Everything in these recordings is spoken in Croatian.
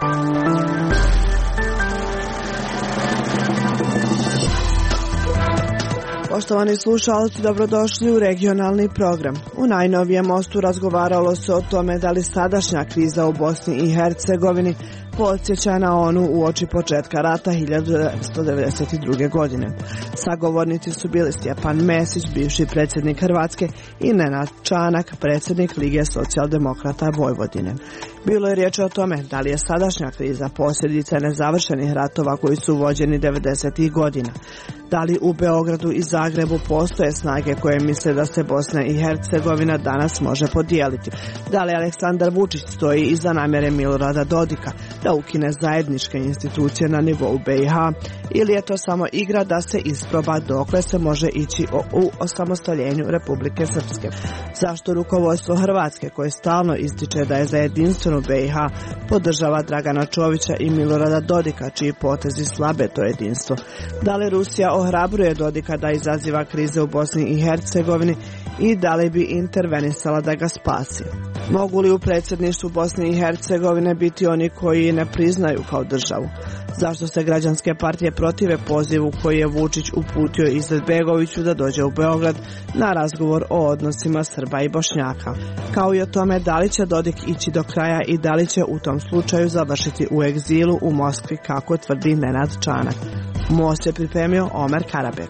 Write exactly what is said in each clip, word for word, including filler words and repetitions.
Poštovani slušalci, dobrodošli u regionalni program. U najnovijem mostu razgovaralo se o tome da li sadašnja kriza u Bosni i Hercegovini podsjeća na onu uoči početka rata hiljadu devetsto devedeset druge. godine. Sagovornici su bili Stjepan Mesić, bivši predsjednik Hrvatske, i Nenad Čanak, predsjednik Lige socijaldemokrata Vojvodine. Bilo je riječ o tome da li je sadašnja kriza posljedica nezavršenih ratova koji su vođeni devedesetih godina. Da li u Beogradu i Zagrebu postoje snage koje misle da se Bosna i Hercegovina danas može podijeliti? Da li Aleksandar Vučić stoji iza namjere Milorada Dodika da ukine zajedničke institucije na nivou B i H, ili je to samo igra da se isproba dokle se može ići u osamostaljenju Republike Srpske? Zašto rukovodstvo Hrvatske, koje stalno ističe da je za jedinstvenu B i H, podržava Dragana Čovića i Milorada Dodika, čiji potezi slabe to jedinstvo? Da li Rusija ohrabruje Dodika da izaziva krize u Bosni i Hercegovini i da li bi intervenisala da ga spasi? Mogu li u predsjedništvu Bosne i Hercegovine biti oni koji ne priznaju kao državu? Zašto se građanske partije protive pozivu koji je Vučić uputio Izetbegoviću da dođe u Beograd na razgovor o odnosima Srba i Bošnjaka? Kao i o tome da li će Dodik ići do kraja i da li će u tom slučaju završiti u egzilu u Moskvi, kako tvrdi Nenad Čanak. Most je pripremio Omer Karabek.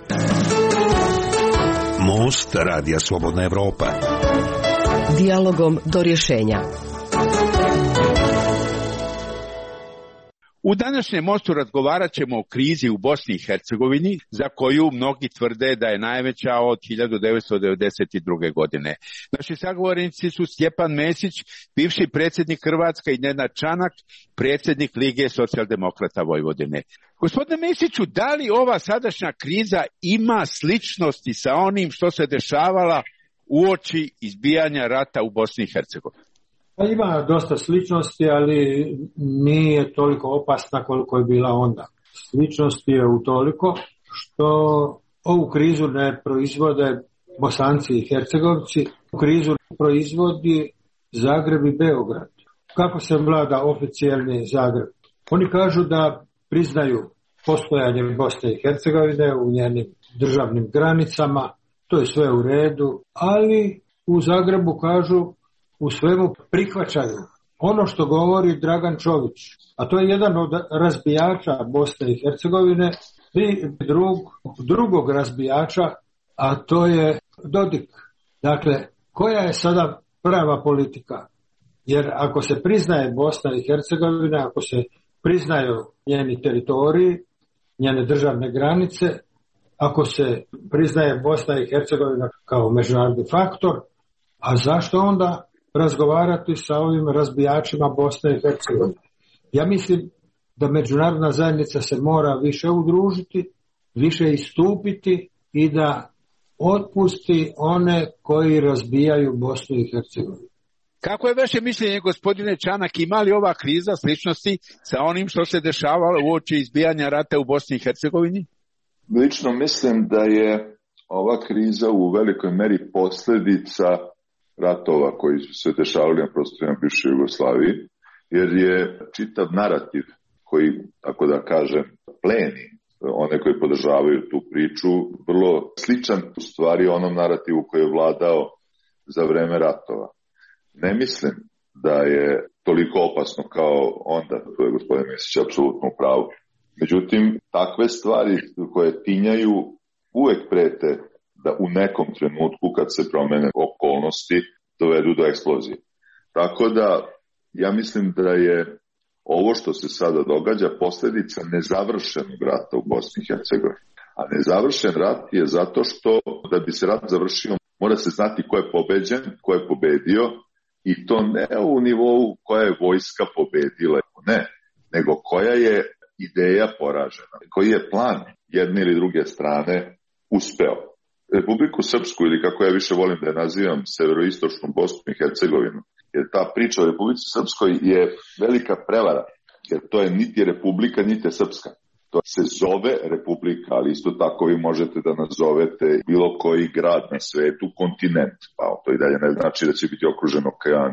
Most Radija Slobodna Evropa. Dijalogom do rješenja. U današnjem mostu razgovarat ćemo o krizi u Bosni i Hercegovini, za koju mnogi tvrde da je najveća od hiljadu devetsto devedeset druge. godine. Naši sagovornici su Stjepan Mesić, bivši predsjednik Hrvatske, i Nenad Čanak, predsjednik Lige socijaldemokrata Vojvodine. Gospodine Mesiću, da li ova sadašnja kriza ima sličnosti sa onim što se dešavala uoči izbijanja rata u Bosni i Hercegovini? Pa ima dosta sličnosti, ali nije toliko opasna koliko je bila onda. Sličnosti je utoliko što ovu krizu ne proizvode Bosanci i Hercegovci, krizu proizvodi Zagreb i Beograd. Kako se vlada oficijalni Zagreb? Oni kažu da priznaju postojanje Bosne i Hercegovine u njenim državnim granicama, to je sve u redu, ali u Zagrebu kažu u svemu prihvaćaju ono što govori Dragan Čović, a to je jedan od razbijača Bosne i Hercegovine, i drug, drugog razbijača, a to je Dodik. Dakle, koja je sada prava politika? Jer ako se priznaje Bosna i Hercegovina, ako se priznaju njeni teritoriji, njene državne granice, ako se priznaje Bosna i Hercegovina kao međunarodni faktor, a zašto onda razgovarati sa ovim razbijačima Bosne i Hercegovine? Ja mislim da međunarodna zajednica se mora više udružiti, više istupiti i da otpusti one koji razbijaju Bosnu i Hercegovinu. Kako je vaše mišljenje, gospodine Čanak, ima li ova kriza sličnosti sa onim što se dešavalo uoči izbijanja rata u Bosni i Hercegovini? Lično mislim da je ova kriza u velikoj meri posljedica ratova koji su se dešavali na prostorima bivše Jugoslavije, jer je čitav narativ koji, tako da kažem, pleni one koji podržavaju tu priču, vrlo sličan u stvari onom narativu koji je vladao za vreme ratova. Ne mislim da je toliko opasno kao onda, to je gospodin Mesić apsolutno u pravu. Međutim, takve stvari koje tinjaju uvek prete da u nekom trenutku kad se promene okolnosti dovedu do eksplozije. Tako da ja mislim da je ovo što se sada događa posljedica nezavršenog rata u Bosni i Hercegovini. A nezavršen rat je zato što da bi se rat završio mora se znati ko je pobeđen, ko je pobedio, i to ne u nivou koja je vojska pobedila, ne, nego koja je ideja poražena, koji je plan jedne ili druge strane uspeo. Republiku Srpsku, ili kako ja više volim da je nazivam, severoistočnu Bosnu i Hercegovinu, jer ta priča o Republici Srpskoj je velika prevara, jer to je niti Republika, niti Srpska. To se zove Republika, ali isto tako vi možete da nazovete bilo koji grad na svetu kontinent, pa to i dalje ne znači da će biti okružen okeanima.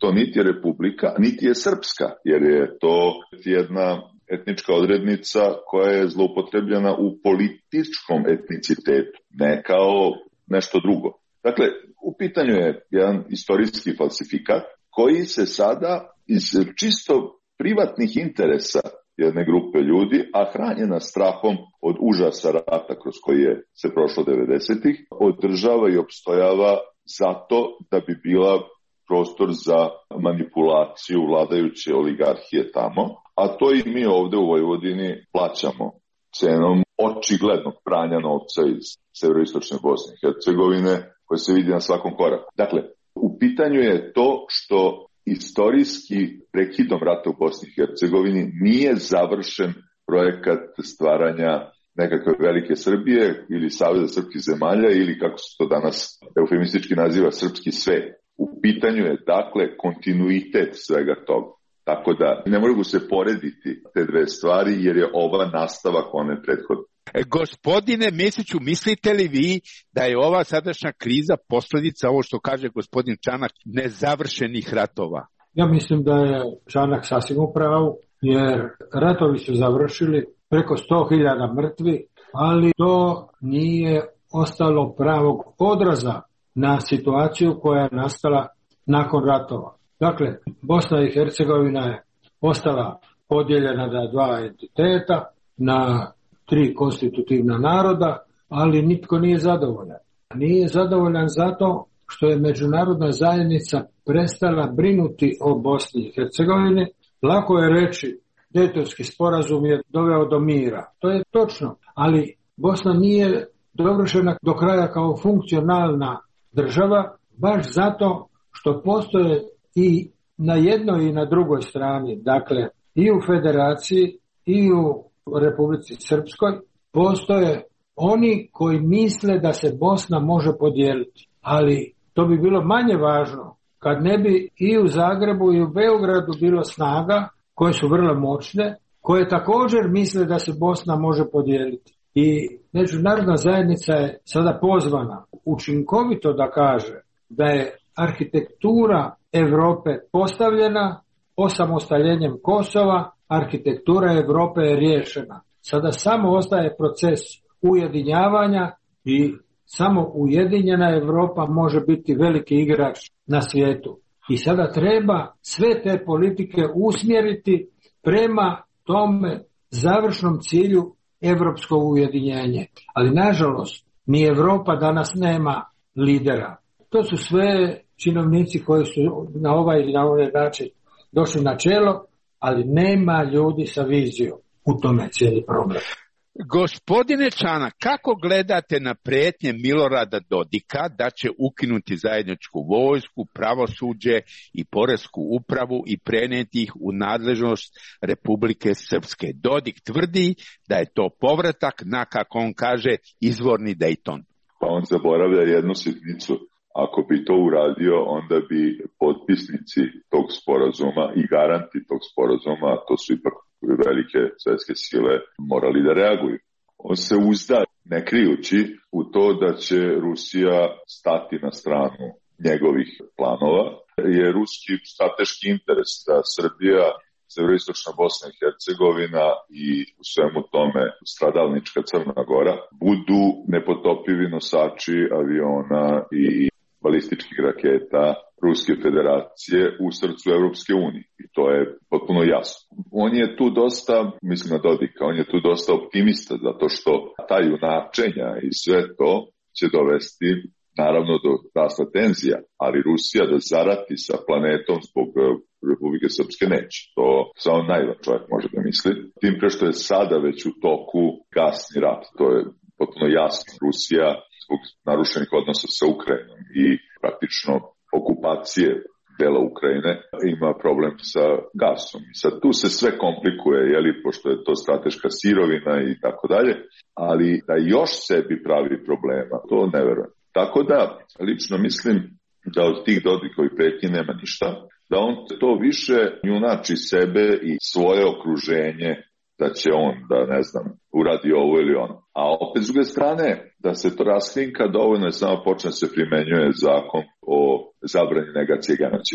to niti je republika, niti je srpska, jer je to jedna etnička odrednica koja je zloupotrebljena u političkom etnicitetu, ne kao nešto drugo. Dakle, u pitanju je jedan istorijski falsifikat koji se sada iz čisto privatnih interesa jedne grupe ljudi, a hranjena strahom od užasa rata kroz koji je se prošlo devedesetih, održava i opstojava zato da bi bila prostor za manipulaciju vladajuće oligarhije tamo, a to i mi ovde u Vojvodini plaćamo cenom očiglednog pranja novca iz severoistočne Bosne i Hercegovine, koje se vidi na svakom koraku. Dakle, u pitanju je to što istorijski prekidom rata u Bosni i Hercegovini nije završen projekat stvaranja nekakve velike Srbije ili Saveza srpskih zemalja ili kako se to danas eufemistički naziva srpski svet. U pitanju je dakle kontinuitet svega toga. Tako da ne mogu se porediti te dve stvari jer je ova nastavak one prethodne. E, gospodine Mesiću, mislite li vi da je ova sadašnja kriza posljedica, ovo što kaže gospodin Čanak, nezavršenih ratova? Ja mislim da je Čanak sasvim u pravu, jer ratovi su završili, preko sto hiljada mrtvi, ali to nije ostalo pravog odraza na situaciju koja je nastala nakon ratova. Dakle, Bosna i Hercegovina je ostala podijeljena na dva entiteta, na tri konstitutivna naroda, ali nitko nije zadovoljan. Nije zadovoljan zato što je međunarodna zajednica prestala brinuti o Bosni i Hercegovini. Lako je reći, Dejtonski sporazum je doveo do mira. To je točno, ali Bosna nije dovršena do kraja kao funkcionalna država, baš zato što postoje i na jednoj i na drugoj strani, dakle i u Federaciji i u Republici Srpskoj, postoje oni koji misle da se Bosna može podijeliti. Ali to bi bilo manje važno kad ne bi i u Zagrebu i u Beogradu bilo snaga koje su vrlo moćne, koje također misle da se Bosna može podijeliti. I međunarodna zajednica je sada pozvana učinkovito da kaže da je arhitektura Europe postavljena, osamostaljenjem Kosova, arhitektura Europe je riješena. Sada samo ostaje proces ujedinjavanja i samo ujedinjena Europa može biti veliki igrač na svijetu. I sada treba sve te politike usmjeriti prema tome završnom cilju europsko ujedinjenje. Ali nažalost, ni Europa danas nema lidera. To su sve činovnici koji su na ovaj ili na ovaj način došli na čelo, ali nema ljudi sa vizijom. U tome cijeli problem. Gospodine Čanak, kako gledate na prijetnje Milorada Dodika da će ukinuti zajedničku vojsku, pravosuđe i poresku upravu i prenijeti ih u nadležnost Republike Srpske? Dodik tvrdi da je to povratak na, kako on kaže, izvorni Dejton. Pa on zaboravlja jednu sitnicu. Ako bi to uradio, onda bi potpisnici tog sporazuma i garanti tog sporazuma, a to su ipak velike svjetske sile, morali da reaguju. On se uzda, ne krijući, u to da će Rusija stati na stranu njegovih planova, je ruski strateški interes da Srbija, severoistočna Bosna i Hercegovina i u svemu tome stradalnička Crna Gora budu nepotopivi nosači aviona i balističkih raketa Ruske federacije u srcu Europske unije. I to je potpuno jasno. On je tu dosta, mislim na Dodika, on je tu dosta optimista, zato što ta junačenja i sve to će dovesti naravno do rasta tenzija, ali Rusija da zarati sa planetom zbog Republike Srpske neće. To samo najvan čovjek može da misli. Tim pre što je sada već u toku gasni rat. To je potpuno jasno. Rusija zbog narušenih odnosa sa Ukrajinom i praktično okupacije dela Ukrajine ima problem sa gasom. I sad tu se sve komplikuje, jeli, pošto je to strateška sirovina i tako dalje, ali da još sebi pravi problema, to ne verujem. Tako da, lično mislim da od tih Dodikovih pretnji nema ništa, da on to više junači sebe i svoje okruženje, da će on, da ne znam, uradi ovo ili ono. A opet s druge strane, da se to raskrinka, dovoljno je samo počne se primenjuje zakon o zabrani negacije genocida.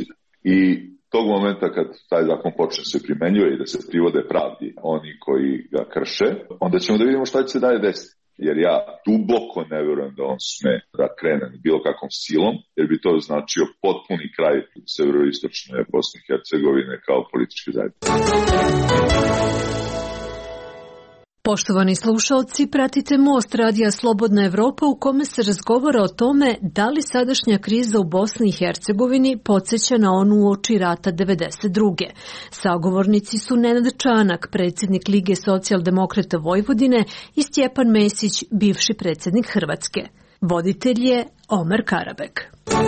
I tog momenta kad taj zakon počne se primenjuje i da se privode pravdi oni koji ga krše, onda ćemo da vidimo šta će se dalje desiti. Jer ja duboko ne vjerujem da on sme da krene bilo kakvom silom, jer bi to značio potpuni kraj severoistočne Bosne i Hercegovine kao političke zajednice. Poštovani slušalci, pratite Most radija Slobodna Evropa u kome se razgovara o tome da li sadašnja kriza u Bosni i Hercegovini podsjeća na onu uoči rata devedeset druge. Sagovornici su Nenad Čanak, predsjednik Lige socijaldemokrata Vojvodine, i Stjepan Mesić, bivši predsjednik Hrvatske. Voditelj je Omer Karabek.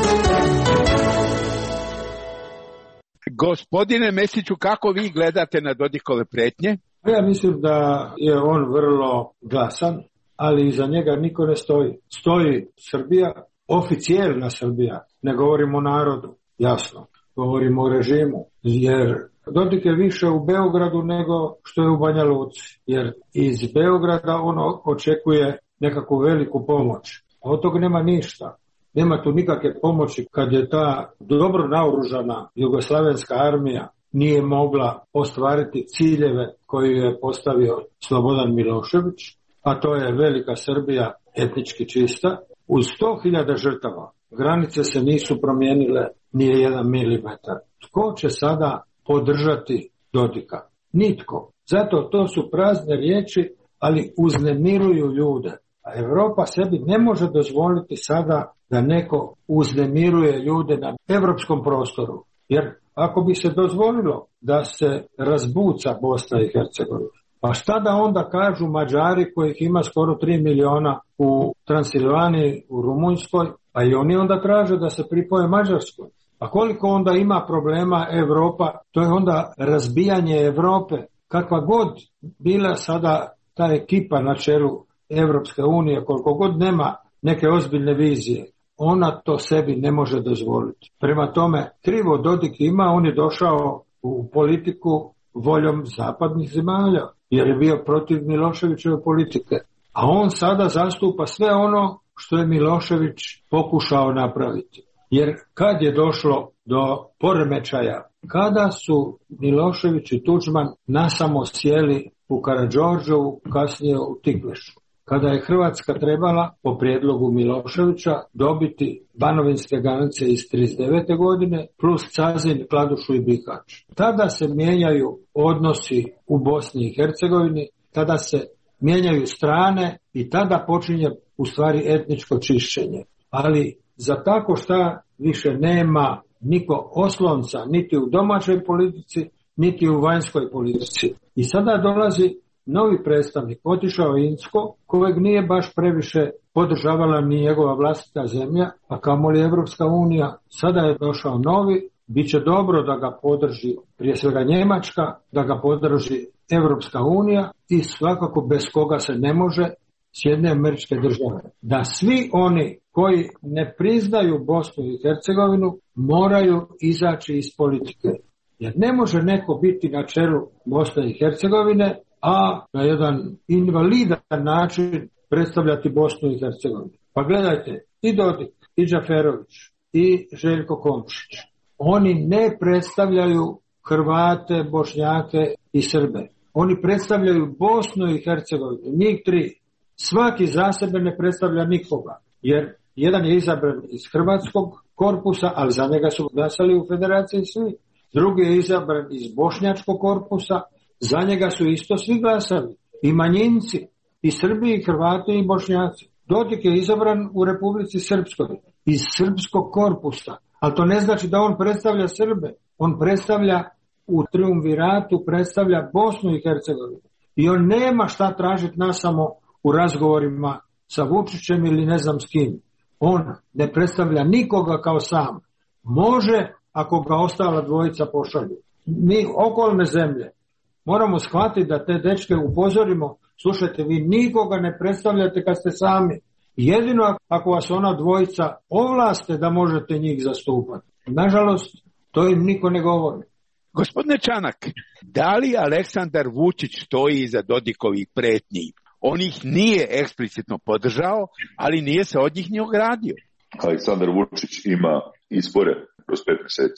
Gospodine Mesiću, kako vi gledate na Dodikove pretnje? Ja mislim da je on vrlo glasan, ali iza njega niko ne stoji. Stoji Srbija, oficijelna Srbija, ne govorimo o narodu, jasno, govorimo o režimu, jer Dodik je više u Beogradu nego što je u Banja Luci, jer iz Beograda on očekuje nekakvu veliku pomoć, a od toga nema ništa. Nema tu nikakve pomoći kad je ta dobro naoružana jugoslavenska armija nije mogla ostvariti ciljeve koje je postavio Slobodan Milošević, a to je velika Srbija etnički čista, uz sto hiljada žrtava. Granice se nisu promijenile nije jedan milimetar. Tko će sada podržati Dodika? Nitko. Zato to su prazne riječi, ali uznemiruju ljude. A Europa sebi ne može dozvoliti sada da neko uznemiruje ljude na europskom prostoru. Jer ako bi se dozvolilo da se razbuca Bosna i Hercegovina, pa šta da onda kažu Mađari kojih ima skoro tri miliona u Transilvaniji, u Rumunjskoj, pa i oni onda traže da se pripoje Mađarskoj. A koliko onda ima problema Europa, to je onda razbijanje Europe. Kakva god bila sada ta ekipa na čelu Evropske unije, koliko god nema neke ozbiljne vizije, ona to sebi ne može dozvoliti. Prema tome, krivo Dodik ima, on je došao u politiku voljom zapadnih zemalja, jer je bio protiv Miloševićeve politike. A on sada zastupa sve ono što je Milošević pokušao napraviti. Jer kad je došlo do poremećaja, kada su Milošević i Tuđman nasamo sjeli u Karađorđevu, kasnije u Tikvešu, kada je Hrvatska trebala, po prijedlogu Miloševića, dobiti banovinske granice iz trideset devete godine, plus Cazin, Kladušu i Bihać. Tada se mijenjaju odnosi u Bosni i Hercegovini, tada se mijenjaju strane i tada počinje u stvari etničko čišćenje. Ali za tako šta više nema niko oslonca, niti u domaćoj politici, niti u vanjskoj politici. I sada dolazi novi predstavnik, otišao Incko, kojeg nije baš previše podržavala ni njegova vlastita zemlja, a kamoli Evropska unija. Sada je došao novi, bit će dobro da ga podrži prije svega Njemačka, da ga podrži Evropska unija i svakako bez koga se ne može Sjedinjene Američke Države. Da svi oni koji ne priznaju Bosnu i Hercegovinu moraju izaći iz politike. Jer ne može neko biti na čelu Bosne i Hercegovine, a na jedan invalidan način predstavljati Bosnu i Hercegovinu. Pa gledajte, i Dodik, i Džaferović, i Željko Komšić, oni ne predstavljaju Hrvate, Bošnjake i Srbe. Oni predstavljaju Bosnu i Hercegovinu, njih tri. Svaki za sebe ne predstavlja nikoga, jer jedan je izabran iz hrvatskog korpusa, ali za njega su glasali u federaciji svi. Drugi je izabran iz bošnjačkog korpusa, za njega su isto svi glasali. I manjinci, i Srbi, i Hrvati, i Bošnjaci. Dodik je izabran u Republici Srpskoj, iz srpskog korpusa. Ali to ne znači da on predstavlja Srbe. On predstavlja u triumviratu, predstavlja Bosnu i Hercegovinu. I on nema šta tražiti nas samo u razgovorima sa Vučićem ili ne znam s kim. On ne predstavlja nikoga kao sam. Može ako ga ostala dvojica pošalju. Mi okolne zemlje moramo shvatiti da te dečke upozorimo, slušajte, vi nikoga ne predstavljate kad ste sami. Jedino ako vas ona dvojica ovlaste da možete njih zastupati. Nažalost, to im niko ne govori. Gospodine Čanak, da li Aleksandar Vučić stoji iza Dodikovih pretnji? On ih nije eksplicitno podržao, ali nije se od njih ni ogradio. Aleksandar Vučić ima izbore kroz pet mjeseci.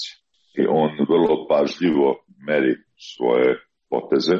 i on vrlo pažljivo meri svoje poteze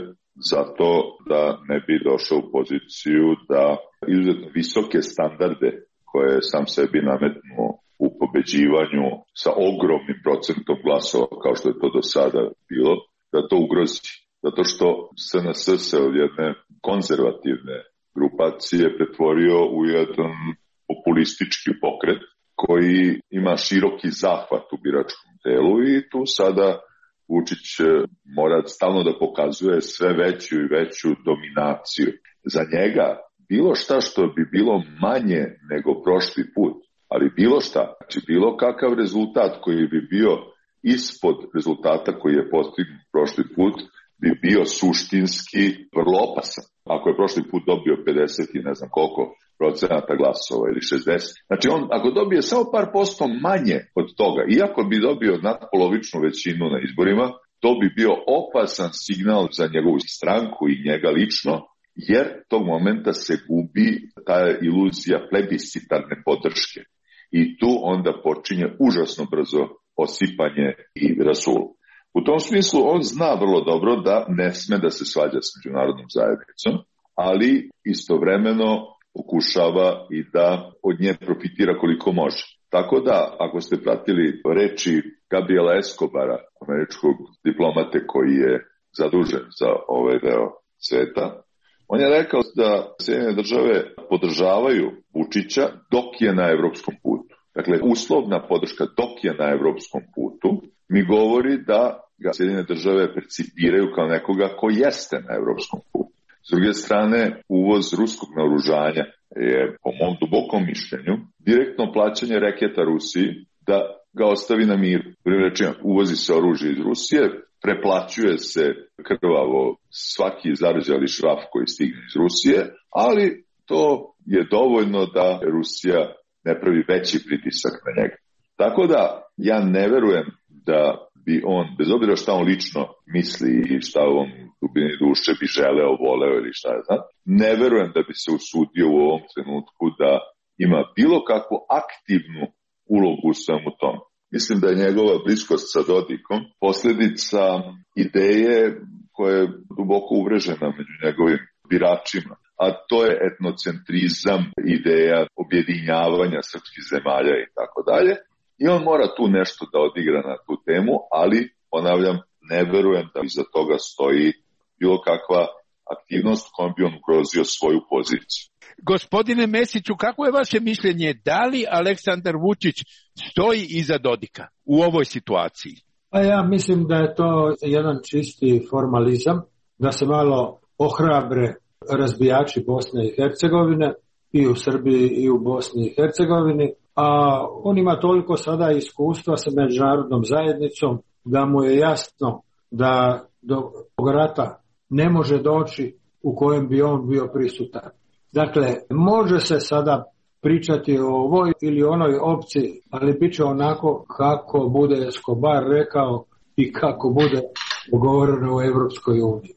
zato da ne bi došao u poziciju da izuzetno visoke standarde koje je sam sebi nametnuo u pobeđivanju sa ogromnim procentom glasova, kao što je to do sada bilo, da to ugrozi. Zato što S N S se od jedne konzervativne grupacije pretvorio u jedan populistički pokret koji ima široki zahvat u biračkom telu i tu sada Vučić mora stalno da pokazuje sve veću i veću dominaciju. Za njega bilo šta što bi bilo manje nego prošli put, ali bilo šta, znači bilo kakav rezultat koji bi bio ispod rezultata koji je postignut prošli put, bi bio suštinski vrlo opasan. Ako je prošli put dobio pedeset i ne znam koliko procenata glasova ili šezdeset. Znači on ako dobije samo par posto manje od toga, iako bi dobio nadpolovičnu većinu na izborima, to bi bio opasan signal za njegovu stranku i njega lično, jer tog momenta se gubi ta iluzija plebiscitarne podrške. I tu onda počinje užasno brzo osipanje i rasul. U tom smislu on zna vrlo dobro da ne sme da se svađa s međunarodnom zajednicom, ali istovremeno pokušava i da od nje profitira koliko može. Tako da, ako ste pratili reči Gabriela Escobara, američkog diplomate koji je zadužen za ovaj deo sveta, on je rekao da Sjedinjene države podržavaju Vučića dok je na evropskom putu. Dakle, uslovna podrška dok je na evropskom putu mi govori da ga Sjedinjene države percipiraju kao nekoga ko jeste na evropskom putu. S druge strane, uvoz ruskog naoružanja je, po mom dubokom mišljenju, direktno plaćanje reketa Rusiji da ga ostavi na miru. Prvi rečima, uvozi se oružje iz Rusije, preplaćuje se krvavo svaki zarđali šraf koji stigne iz Rusije, ali to je dovoljno da Rusija ne pravi veći pritisak na njega. Tako da ja ne verujem da bi on, bez obzira šta on lično misli i šta on dubini duše bi želeo, voleo ili šta je, znam, ne verujem da bi se usudio u ovom trenutku da ima bilo kakvu aktivnu ulogu u svemu tom. Mislim da je njegova bliskost sa Dodikom posljedica ideje koja je duboko uvrežena među njegovim biračima, a to je etnocentrizam, ideja objedinjavanja srpskih zemalja i tako dalje. I on mora tu nešto da odigra na tu temu, ali, ponavljam, ne verujem da iza toga stoji bilo kakva aktivnost kojom bi on ugrozio svoju poziciju. Gospodine Mesiću, kako je vaše mišljenje? Da li Aleksandar Vučić stoji iza Dodika u ovoj situaciji? Pa ja mislim da je to jedan čisti formalizam, da se malo ohrabre razbijači Bosne i Hercegovine i u Srbiji i u Bosni i Hercegovini, a on ima toliko sada iskustva sa međunarodnom zajednicom da mu je jasno da do rata ne može doći u kojem bi on bio prisutan. Dakle, može se sada pričati o ovoj ili onoj opciji, ali bit će onako kako bude Escobar rekao i kako bude dogovoreno u Evropskoj uniji.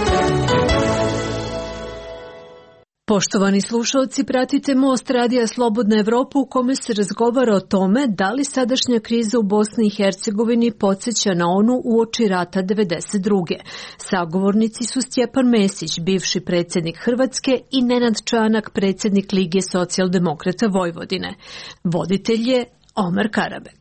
Poštovani slušalci, pratite Most radija Slobodna Evropa u kome se razgovara o tome da li sadašnja kriza u Bosni i Hercegovini podsjeća na onu uoči rata devedeset druge. Sagovornici su Stjepan Mesić, bivši predsjednik Hrvatske, i Nenad Čanak, predsjednik Lige socijaldemokrata Vojvodine. Voditelj je Omer Karabek.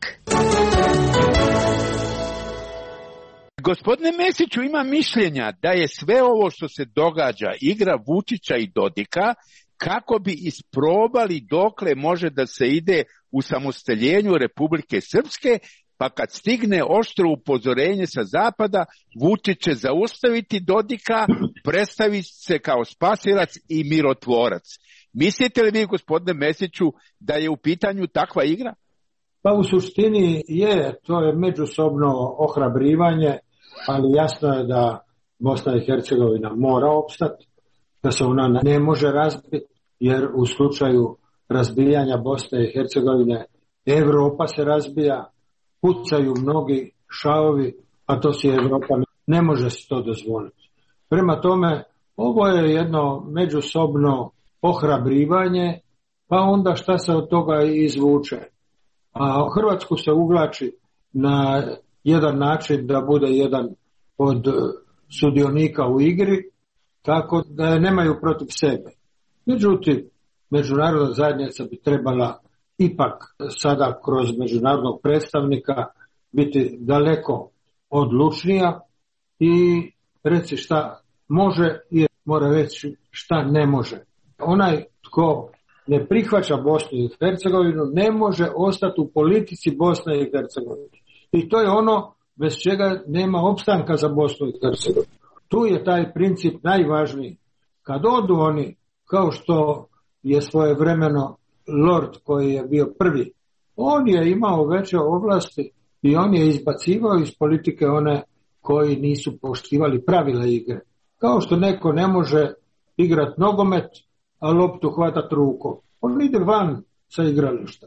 Gospodine Mesiću, ima mišljenja da je sve ovo što se događa igra Vučića i Dodika kako bi isprobali dokle može da se ide u samostaljenju Republike Srpske, pa kad stigne oštro upozorenje sa zapada, Vučić će zaustaviti Dodika, predstavi se kao spasilac i mirotvorac. Mislite li vi, gospodine Mesiću, da je u pitanju takva igra? Pa u suštini je, to je međusobno ohrabrivanje, ali jasno je da Bosna i Hercegovina mora opstati, da se ona ne može razbiti, jer u slučaju razbijanja Bosne i Hercegovine Evropa se razbija, pucaju mnogi šavovi, a to si Evropa ne može se to dozvoliti. Prema tome, ovo je jedno međusobno ohrabrivanje, pa onda šta se od toga izvuče. A Hrvatsku se uvlači na jedan način da bude jedan od sudionika u igri, tako da je nemaju protiv sebe. Međutim, međunarodna zajednica bi trebala ipak sada kroz međunarodnog predstavnika biti daleko odlučnija i reći šta može i mora reći šta ne može. Onaj tko ne prihvaća Bosnu i Hercegovinu ne može ostati u politici Bosne i Hercegovine. I to je ono bez čega nema opstanka za Bosnu i Hercegovinu. Tu je taj princip najvažniji. Kad odu oni, kao što je svojevremeno Lord koji je bio prvi, on je imao veće ovlasti i on je izbacivao iz politike one koji nisu poštivali pravila igre. Kao što neko ne može igrati nogomet, a loptu hvatati rukom. On ide van sa igrališta.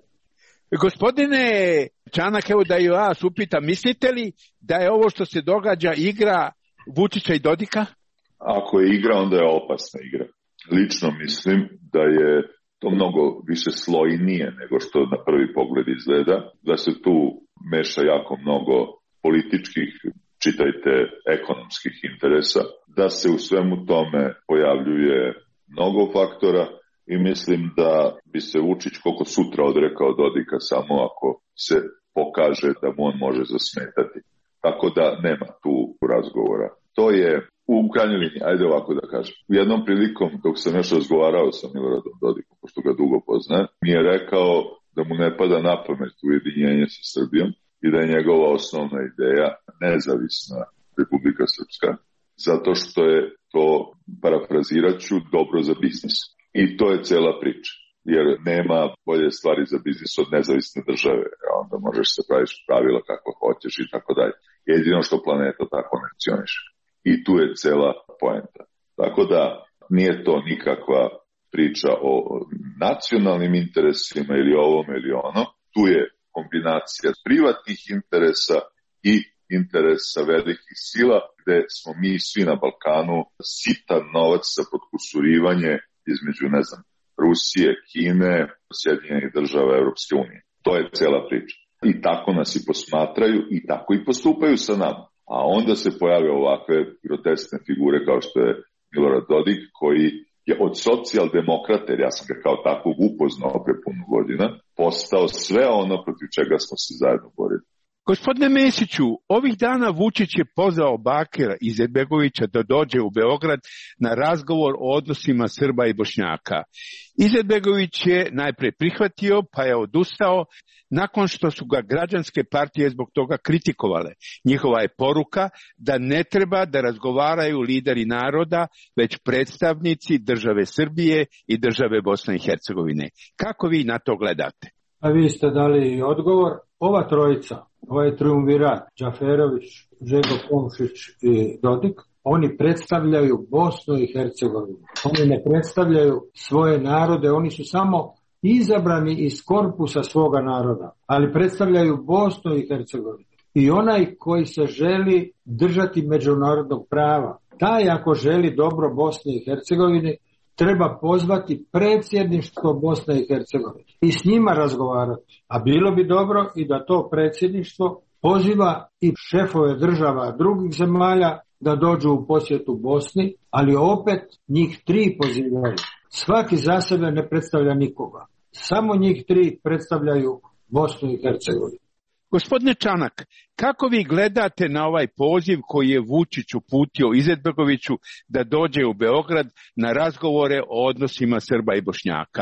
Gospodine Čanak, evo da ju ja vas upitam, mislite li da je ovo što se događa igra Vučića i Dodika? Ako je igra, onda je opasna igra. Lično mislim da je to mnogo više slojnije nego što na prvi pogled izgleda, da se tu meša jako mnogo političkih, čitajte ekonomskih interesa, da se u svemu tome pojavljuje mnogo faktora i mislim da bi se Vučić koliko sutra odrekao Dodika samo ako se pokaže da mu on može zasmetati. Tako da nema tu razgovora. To je u krajnjoj liniji, ajde ovako da kažem. U jednom prilikom, dok sam još razgovarao sa Miloradom Dodikom, pošto ga dugo poznaje, mi je rekao da mu ne pada na pamet ujedinjenje sa Srbijom i da je njegova osnovna ideja nezavisna Republika Srpska, zato što je to, parafrazirat ću, dobro za biznis. I to je cela priča, jer nema bolje stvari za biznis od nezavisne države, a onda možeš se praviš pravila kako hoćeš i tako dalje. Jedino što planeta tako ne funkcioniše. I tu je cela poenta. Tako da nije to nikakva priča o nacionalnim interesima ili ovom ili ono. Tu je kombinacija privatnih interesa i interesa velikih sila, gde smo mi svi na Balkanu sitan novac za potkusurivanje između, ne znam, Rusije, Kine, Sjedinjenih država, Europske unije. To je cela priča. I tako nas i posmatraju i tako i postupaju sa nama. A onda se pojave ovakve groteskne figure kao što je Milorad Dodik, koji je od socijaldemokrata, jer ja sam ga kao takvog upoznao pre puno godina, postao sve ono protiv čega smo se zajedno borili. Gospodine Mesiću, ovih dana Vučić je pozvao Bakira Izetbegovića da dođe u Beograd na razgovor o odnosima Srba i Bošnjaka. Izetbegović je najpre prihvatio, pa je odustao, nakon što su ga građanske partije zbog toga kritikovale. Njihova je poruka da ne treba da razgovaraju lideri naroda, već predstavnici države Srbije i države Bosne i Hercegovine. Kako vi na to gledate? A vi ste dali odgovor. Ova trojica, ovaj triumvirat, Džaferović, Željko Komšić i Dodik, oni predstavljaju Bosnu i Hercegovinu. Oni ne predstavljaju svoje narode, oni su samo izabrani iz korpusa svoga naroda, ali predstavljaju Bosnu i Hercegovinu. I onaj koji se želi držati međunarodnog prava, taj ako želi dobro Bosne i Hercegovine, treba pozvati predsjedništvo Bosne i Hercegovine i s njima razgovarati. A bilo bi dobro i da to predsjedništvo poziva i šefove država drugih zemalja da dođu u posjetu Bosni, ali opet njih tri pozivaju. Svaki za sebe ne predstavlja nikoga. Samo njih tri predstavljaju Bosnu i Hercegovinu. Gospodine Čanak, kako vi gledate na ovaj poziv koji je Vučić uputio Izetbegoviću da dođe u Beograd na razgovore o odnosima Srba i Bošnjaka?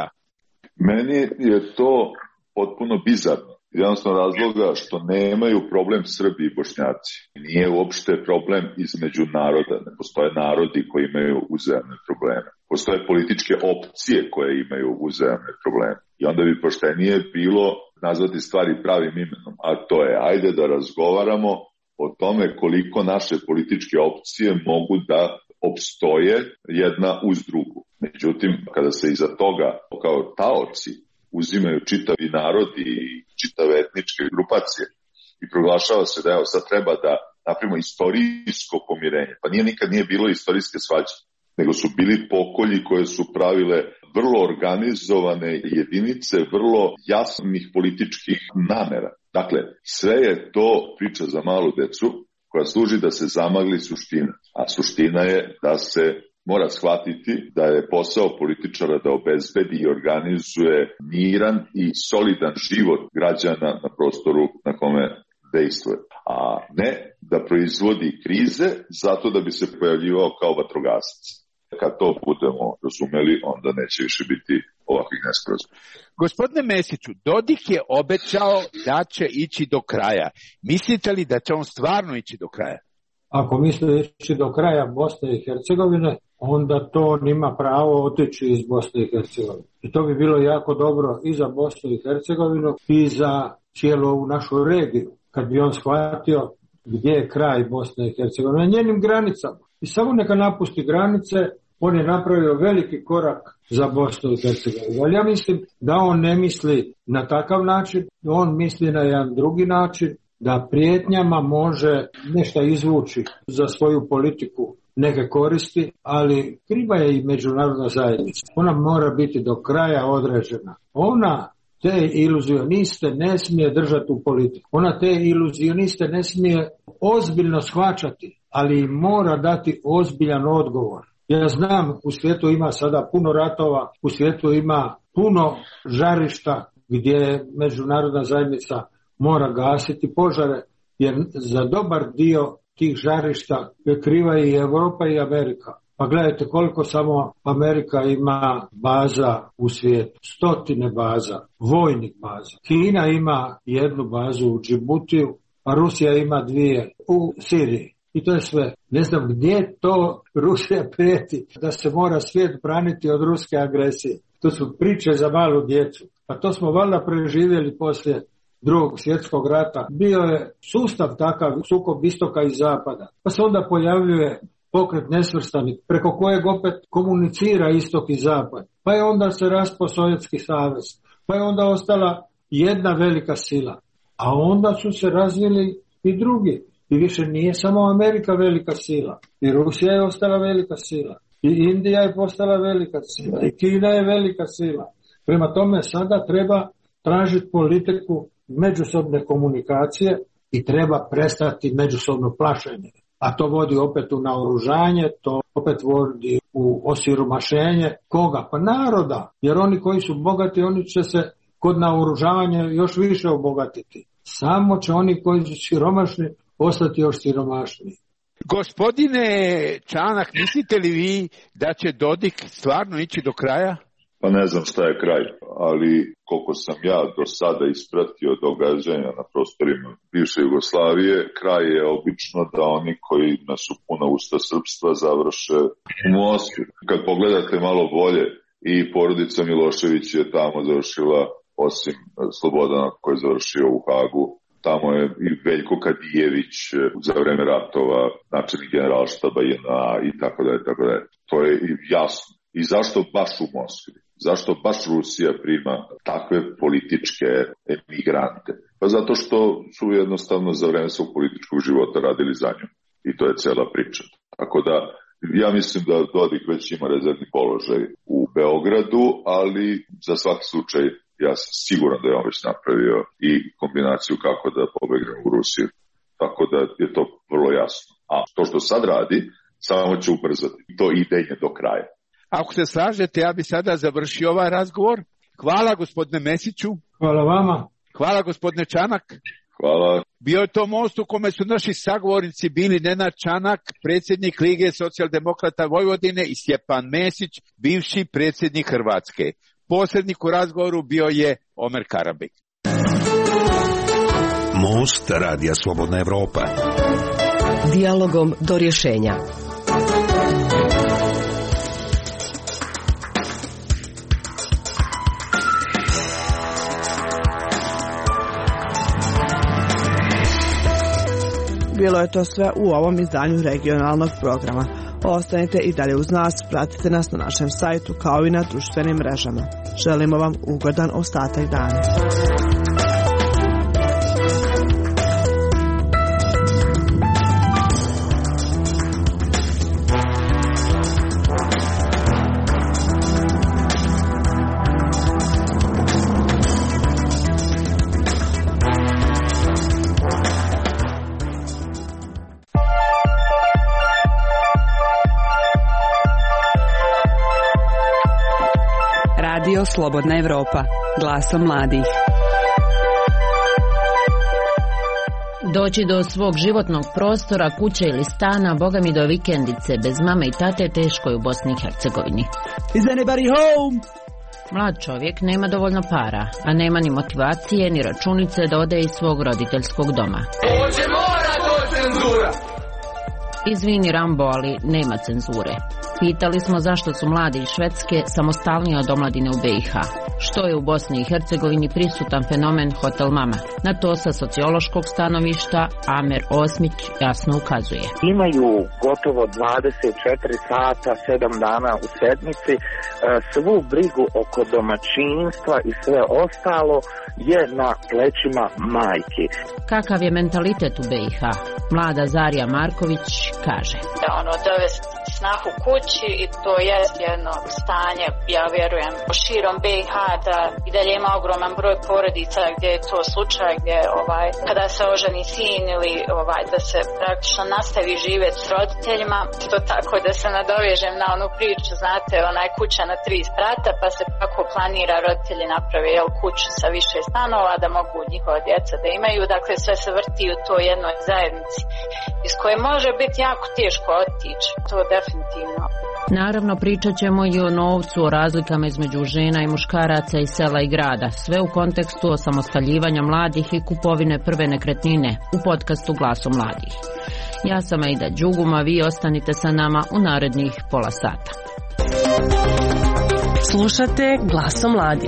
Meni je to potpuno bizarno. Jednostavno razloga što nemaju problem Srbi i Bošnjaci. Nije uopšte problem između naroda. Ne postoje narodi koji imaju uzajamne probleme. Postoje političke opcije koje imaju uzajamne probleme. I onda bi poštenije bilo nazvati stvari pravim imenom. A to je, ajde da razgovaramo o tome koliko naše političke opcije mogu da opstoje jedna uz drugu. Međutim, kada se iza toga kao taoci uzimaju čitavi narodi i čitave etničke grupacije i proglašava se da evo sad treba da napravimo istorijsko pomirenje. Pa nije nikad nije bilo istorijske svađe, nego su bili pokolji koje su pravile vrlo organizovane jedinice, vrlo jasnih političkih namera. Dakle, sve je to priča za malu decu koja služi da se zamagli suština. A suština je da se mora shvatiti da je posao političara da obezbedi i organizuje miran i solidan život građana na prostoru na kome dejstvuje, a ne da proizvodi krize zato da bi se pojavljivao kao vatrogasac. Kad to budemo razumeli, onda neće više biti ovakvih nesporazuma. Gospodine Mesiću, Dodik je obećao da će ići do kraja. Mislite li da će on stvarno ići do kraja? Ako misle ići do kraja Bosne i Hercegovine, onda to nima pravo otići iz Bosne i Hercegovine. I to bi bilo jako dobro i za Bosnu i Hercegovinu i za cijelu ovu našu regiju. Kad bi on shvatio gdje je kraj Bosne i Hercegovine, na njenim granicama. I samo neka napusti granice, on je napravio veliki korak za Bosnu i Hercegovinu. Ali ja mislim da on ne misli na takav način, on misli na jedan drugi način, da prijetnjama može nešto izvući za svoju politiku neke koristi, ali kriva je i međunarodna zajednica. Ona mora biti do kraja određena. Ona te iluzioniste ne smije držati u politiku. Ona te iluzioniste ne smije ozbiljno shvaćati, ali mora dati ozbiljan odgovor. Ja znam, u svijetu ima sada puno ratova, u svijetu ima puno žarišta gdje međunarodna zajednica mora gasiti požare, jer za dobar dio tih žarišta je kriva i Europa i Amerika. Pa gledajte koliko samo Amerika ima baza u svijetu. Stotine baza, vojnih baza. Kina ima jednu bazu u Džibutiju, a Rusija ima dvije u Siriji. I to je sve. Ne znam gdje to Rusija prijeti da se mora svijet braniti od ruske agresije. To su priče za malu djecu. Pa to smo valjda preživjeli poslije Drugog svjetskog rata. Bio je sustav takav, sukob istoka i zapada. Pa se onda pojavljuje pokret nesvrstanih, preko kojeg opet komunicira istok i zapad. Pa je onda se raspao Sovjetski savez. Pa je onda ostala jedna velika sila. A onda su se razvili i drugi. I više nije samo Amerika velika sila. I Rusija je ostala velika sila. I Indija je postala velika sila. I Kina je velika sila. Prema tome sada treba tražiti politiku međusobne komunikacije i treba prestati međusobno plašenje. A to vodi opet u naoružanje, to opet vodi u osiromašenje. Koga? Pa naroda. Jer oni koji su bogati, oni će se kod naoružavanja još više obogatiti. Samo će oni koji su siromašni ostati još siromašniji. Gospodine Čanak, mislite li vi da će Dodik stvarno ići do kraja? Pa ne znam šta je kraj, ali koliko sam ja do sada ispratio događanja na prostorima bivše Jugoslavije, kraj je obično da oni koji su puna usta srpstva završe u Moskvi. Kad pogledate malo bolje, i porodica Milošević je tamo završila, osim Slobodana koji je završio u Hagu, tamo je i Veljko Kadijević za vreme ratova, načelnik generalštaba J N A i tako dalje, tako dalje. To je jasno. I zašto baš u Moskvi? Zašto baš Rusija prima takve političke emigrante? Pa zato što su jednostavno za vreme svog političkog života radili za nju. I to je cela priča. Tako da ja mislim da Dodik već ima rezervni položaj u Beogradu, ali za svaki slučaj ja sam siguran da je on već napravio i kombinaciju kako da pobegne u Rusiju. Tako da je to vrlo jasno. A to što sad radi, samo će ubrzati. To ide do kraja. Ako se slažete, ja bi sada završio ovaj razgovor. Hvala gospodine Mesiću. Hvala vama. Hvala gospodine Čanak. Hvala. Bio je to most u kome su naši sagovornici bili Nenad Čanak, predsjednik Lige socijaldemokrata Vojvodine, i Stjepan Mesić, bivši predsjednik Hrvatske. Posrednik u razgovoru bio je Omer Karabek. Most Radija Slobodna Evropa. Dijalogom do rješenja. Bilo je to sve u ovom izdanju regionalnog programa. Ostanite i dalje uz nas, pratite nas na našem sajtu kao i na društvenim mrežama. Želimo vam ugodan ostatak dana. Radio Slobodna Evropa, glasom mladih. Doći do svog životnog prostora, kuće ili stana, boga mi do vikendice, bez mame i tate, teško je u Bosni i Hercegovini. Is anybody home? Mlad čovjek nema dovoljno para, a nema ni motivacije, ni računice da ode iz svog roditeljskog doma. Oće mora to cenzura! Izvini Rambo, ali nema cenzure. Pitali smo zašto su mladi iz Švedske samostalniji od omladine u B i H. Što je u Bosni i Hercegovini prisutan fenomen Hotel Mama? Na to sa sociološkog stanovišta Amer Osmić jasno ukazuje. Imaju gotovo dvadeset četiri sata, sedam dana u sedmici. Svu brigu oko domaćinstva i sve ostalo je na plećima majki. Kakav je mentalitet u B i H? Mlada Zarija Marković kaže. Da ono dovesti snahu kući i to je jedno stanje, ja vjerujem, širom B i H da i dalje ima ogroman broj porodica gdje je to slučaj, gdje ovaj, kada se oženi sin ili ovaj, da se praktično nastavi živjeti s roditeljima. To tako da se nadovežem na onu priču, znate, onaj kuća na tri sprata, pa se tako planira, roditelji naprave jel, kuću sa više stanova da mogu njihova djeca da imaju. Dakle, sve se vrti u toj jednoj zajednici iz koje može biti jako teško otići. To definitivno. Naravno, pričat ćemo i o novcu, o razlikama između žena i muškaraca iz sela i grada, sve u kontekstu osamostaljivanja mladih i kupovine prve nekretnine u podcastu Glasom mladih. Ja sam Aida Đuguma, vi ostanite sa nama u narednih pola sata. Slušate Glasom mladih.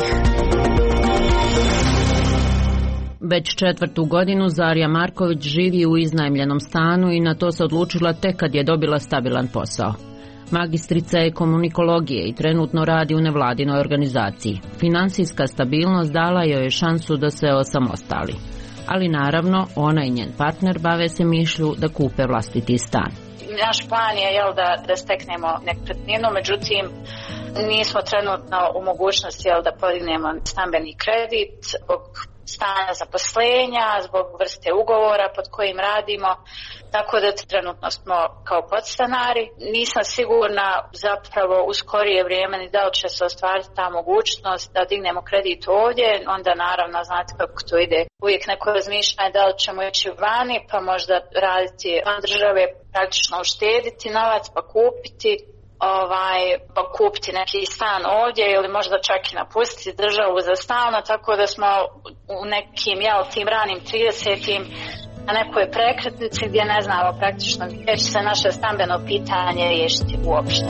Već četvrtu godinu Zarija Marković živi u iznajmljenom stanu i na to se odlučila tek kad je dobila stabilan posao. Magistrica je komunikologije i trenutno radi u nevladinoj organizaciji. Finansijska stabilnost dala joj je šansu da se osamostali. Ali naravno, ona i njen partner bave se mišlju da kupe vlastiti stan. Naš plan je jel, da, da steknemo nekretninu, međutim nismo trenutno u mogućnosti jel, da podignemo stambeni kredit zbog stanja zaposlenja, zbog vrste ugovora pod kojim radimo, tako da trenutno smo kao podstanari. Nisam sigurna zapravo u skorije vrijeme ni da li će se ostvariti ta mogućnost da dignemo kredit ovdje, onda naravno znate kako to ide. Uvijek neko razmišljanje da li ćemo ići vani pa možda raditi van države, praktično uštediti novac pa kupiti. Ovaj, pa kupiti neki stan ovdje ili možda čak i napustiti državu za stalno, tako da smo u nekim jel, tim ranim tridesetim na nekoj prekretnici gdje ne znamo praktično gdje će se naše stambeno pitanje riješiti uopšte.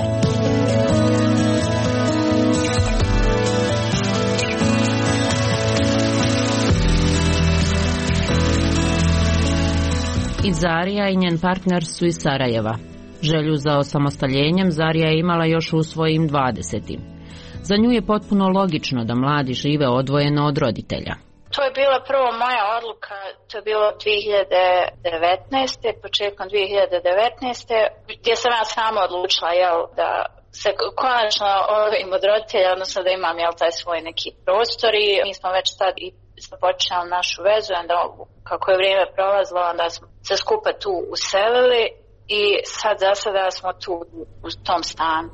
I Zarija i njen partner su iz Sarajeva. Želju za osamostaljenjem Zarija je imala još u svojim dvadesetim. Za nju je potpuno logično da mladi žive odvojeno od roditelja. To je bila prvo moja odluka, to je bilo dvije hiljade devetnaeste. početkom dvije hiljade devetnaeste. gdje sam ja sama odlučila jel, da se konačno odvojim od roditelja, odnosno da imam jel, taj svoj neki prostor i mi smo već tad i započeli našu vezu, onda kako je vrijeme prolazilo, onda smo se skupa tu uselili. I sad za sada smo tu u tom stanu.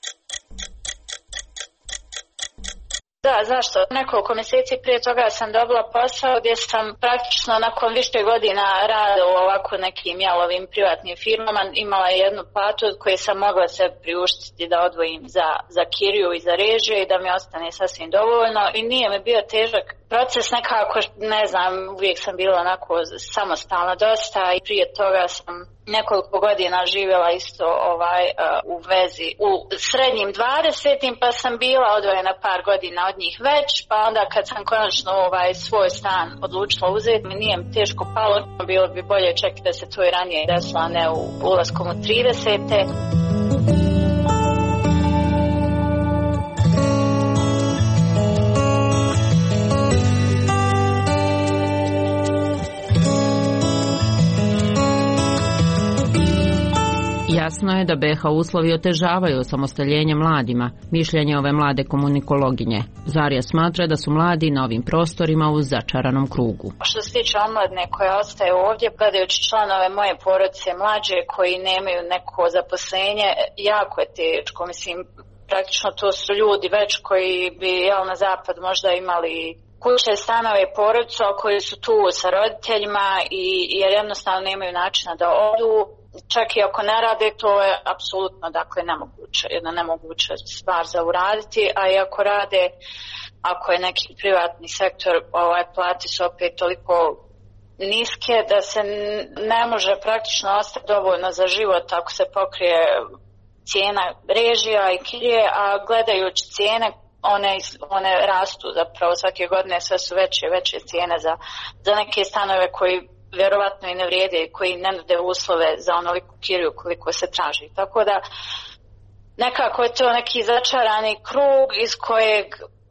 Da, zašto? Nekoliko mjeseci prije toga sam dobila posao gdje sam praktično nakon više godina rada u ovako nekim jalovim privatnim firmama imala jednu platu od koje sam mogla se priuštiti da odvojim za, za kiriju i za režije i da mi ostane sasvim dovoljno i nije mi bio težak proces nekako, ne znam, uvijek sam bila onako samostalna dosta i prije toga sam nekoliko godina živjela isto ovaj uh, u vezi u srednjim dvadesetim pa sam bila odvojena par godina od njih već, pa onda kad sam konačno ovaj svoj stan odlučila uzeti, mi nije teško palo, bilo bi bolje čak da se to i ranije desilo, ne u ulaskom u tridesete. Jasno je da B i H uslovi otežavaju osamostaljenje mladima, mišljenje ove mlade komunikologinje. Zarija smatra da su mladi na ovim prostorima u začaranom krugu. Što se tiče omladine koja ostaje ovdje, gledajući članove moje porodice mlađe koji nemaju neko zaposlenje, jako je teško. Mislim, praktično to su ljudi već koji bi jel, na zapad možda imali kuće, stanove i porodicu, a koji su tu sa roditeljima i jer jednostavno nemaju načina da odu. Čak i ako ne rade, to je apsolutno dakle nemoguće, jedna nemoguća stvar za uraditi, a i ako rade, ako je neki privatni sektor, ovaj, plati su opet toliko niske da se ne može praktično ostati dovoljno za život ako se pokrije cijena režija i kirije, a gledajući cijene one, one rastu zapravo svake godine, sve su veće i veće cijene za, za neke stanove koji vjerovatno i ne vrijede i koji ne nude uslove za onoliku kiriju koliko se traži. Tako da nekako je to neki začarani krug iz kojeg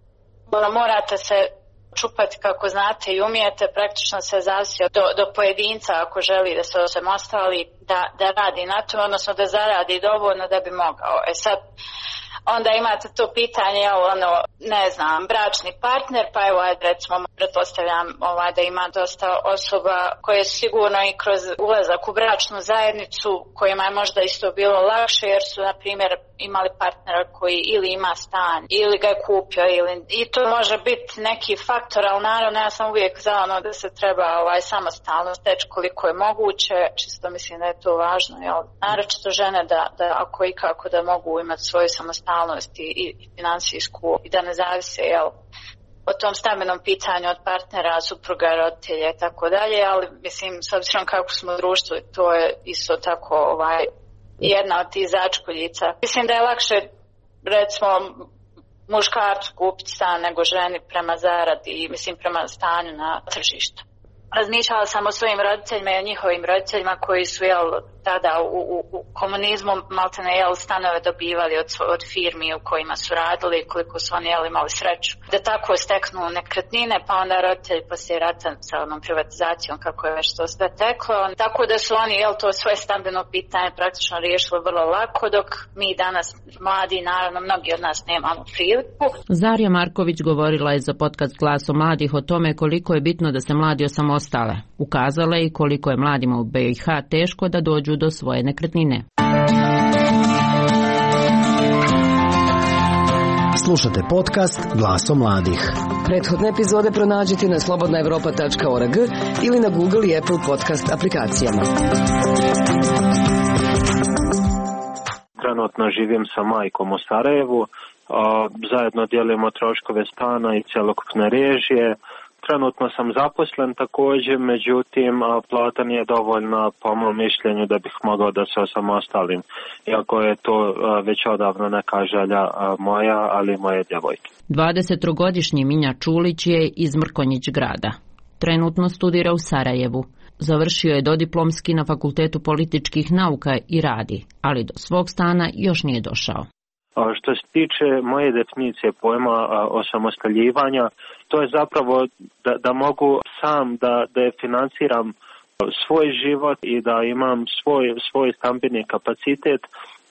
morate se čupati kako znate i umijete, praktično se zavisi do, do pojedinca ako želi da se osamostali, da, da radi na to, odnosno da zaradi dovoljno da bi mogao. E sad, onda imate to pitanje, ono, ne znam, bračni partner, pa evo, recimo, pretpostavljam ovaj, da ima dosta osoba koje su sigurno i kroz ulazak u bračnu zajednicu, kojima je možda isto bilo lakše, jer su, na primjer, imali partnera koji ili ima stan, ili ga je kupio, ili, i to može biti neki faktor, ali naravno ja sam uvijek za ono da se treba ovaj, samostalno steći koliko je moguće, čisto mislim da je to važno, jel? Naročito žene da, da ako i kako da mogu imati svoju samostalnost i, i financijsku i da ne zavise, jel, o tom stambenom pitanju od partnera, supruga, roditelja i tako dalje, ali mislim, s obzirom kako smo društvo, to je isto tako ovaj, jedna od tih začkoljica. Mislim da je lakše, recimo, muškarcu kupiti stan nego ženi prema zaradi i mislim prema stanju na tržištu. Razmišljala sam o svojim roditeljima i o njihovim roditeljima koji su jel, tada u, u, u komunizmu maltene jel, stanove dobivali od, od firmi u kojima su radili, koliko su oni jel, imali sreću da tako steknu nekretnine, pa onda roditelji poslije rata sa onom privatizacijom kako je već to sve teklo. Tako da su oni jel, to svoje stambeno pitanje praktično riješili vrlo lako, dok mi danas mladi, naravno mnogi od nas nemamo priliku. Zarija Marković govorila je za podcast Glasom mladih o tome koliko je bitno da se mladi osamostale. Ukazala je i koliko je mladima u B i H teško da dođu do svoje nekretnine. Slušate podcast Glasom mladih. Prethodne epizode pronađite na slobodna evropa tačka org ili na Google i Apple podcast aplikacijama. Trenutno živim sa majkom u Sarajevu, zajedno dijelimo troškove stana i cjelokupne režije. Trenutno sam zaposlen također, međutim plata nije dovoljna po mom mišljenju da bih mogao da se osamostalim, iako je to već odavno neka želja moja, ali i moje djevojke. dvadesettrogodišnji Minja Čulić je iz Mrkonjić grada. Trenutno studira u Sarajevu. Završio je dodiplomski na Fakultetu političkih nauka i radi, ali do svog stana još nije došao. Što se tiče moje definicije pojma osamostaljivanja, to je zapravo da, da mogu sam da, da financiram svoj život i da imam svoj, svoj stambeni kapacitet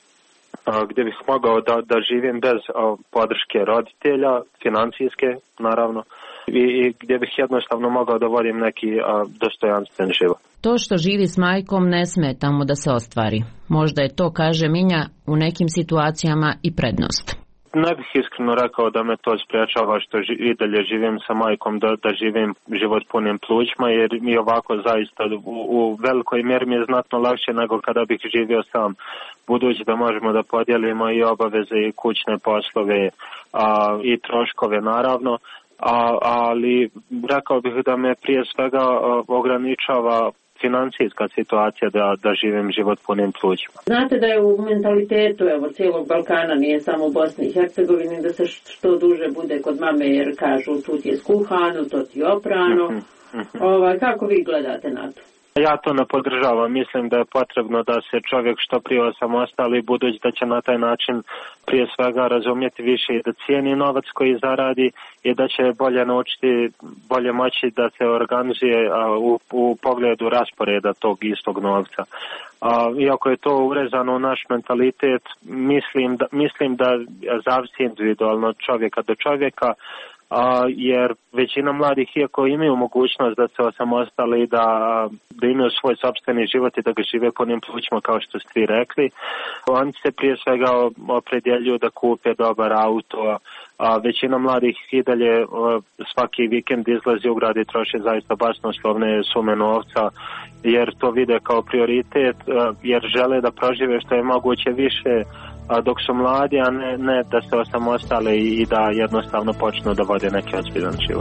gdje bih mogao da, da živim bez podrške roditelja, financijske naravno, i, i gdje bih jednostavno mogao da vodim neki dostojanstven život. To što živi s majkom ne smeta mu da se ostvari. Možda je to, kaže Minja, u nekim situacijama i prednost. Ne bih iskreno rekao da me to spriječava što i dalje živim sa majkom, da, da živim život punim plućima, jer mi ovako zaista u, u velikoj mjeri mi je znatno lakše nego kada bih živio sam, budući da možemo da podijelimo i obaveze i kućne poslove a, i troškove naravno, a, ali rekao bih da me prije svega a, ograničava financijska situacija da, da živim život punim plućima. Znate da je u mentalitetu evo, cijelog Balkana, nije samo u Bosni i Hercegovini, da se što duže bude kod mame, jer kažu tu ti je skuhano, to ti je oprano. Mm-hmm. Mm-hmm. Ovaj, kako vi gledate na to? Ja to ne podržavam. Mislim da je potrebno da se čovjek što prije osamostali, budući da će na taj način prije svega razumjeti više i da cijeni novac koji zaradi i da će bolje naučiti, bolje moći da se organizuje a, u, u pogledu rasporeda tog istog novca. A, iako je to urezano u naš mentalitet, mislim da, mislim da zavisi individualno od čovjeka do čovjeka. a, jer većina mladih, iako imaju mogućnost da se osamostale i da, da imaju svoj sopstveni život i da ga žive punim plućima kao što ste vi rekli, oni se prije svega opredjeljuju da kupe dobar auto, a većina mladih i dalje svaki vikend izlazi u grad i troše zaista basnoslovne sume novca, jer to vide kao prioritet, jer žele da prožive što je moguće više dok su mladi, a ne, ne da se osamostale i, i da jednostavno počnu da vode neki ozbiljan život.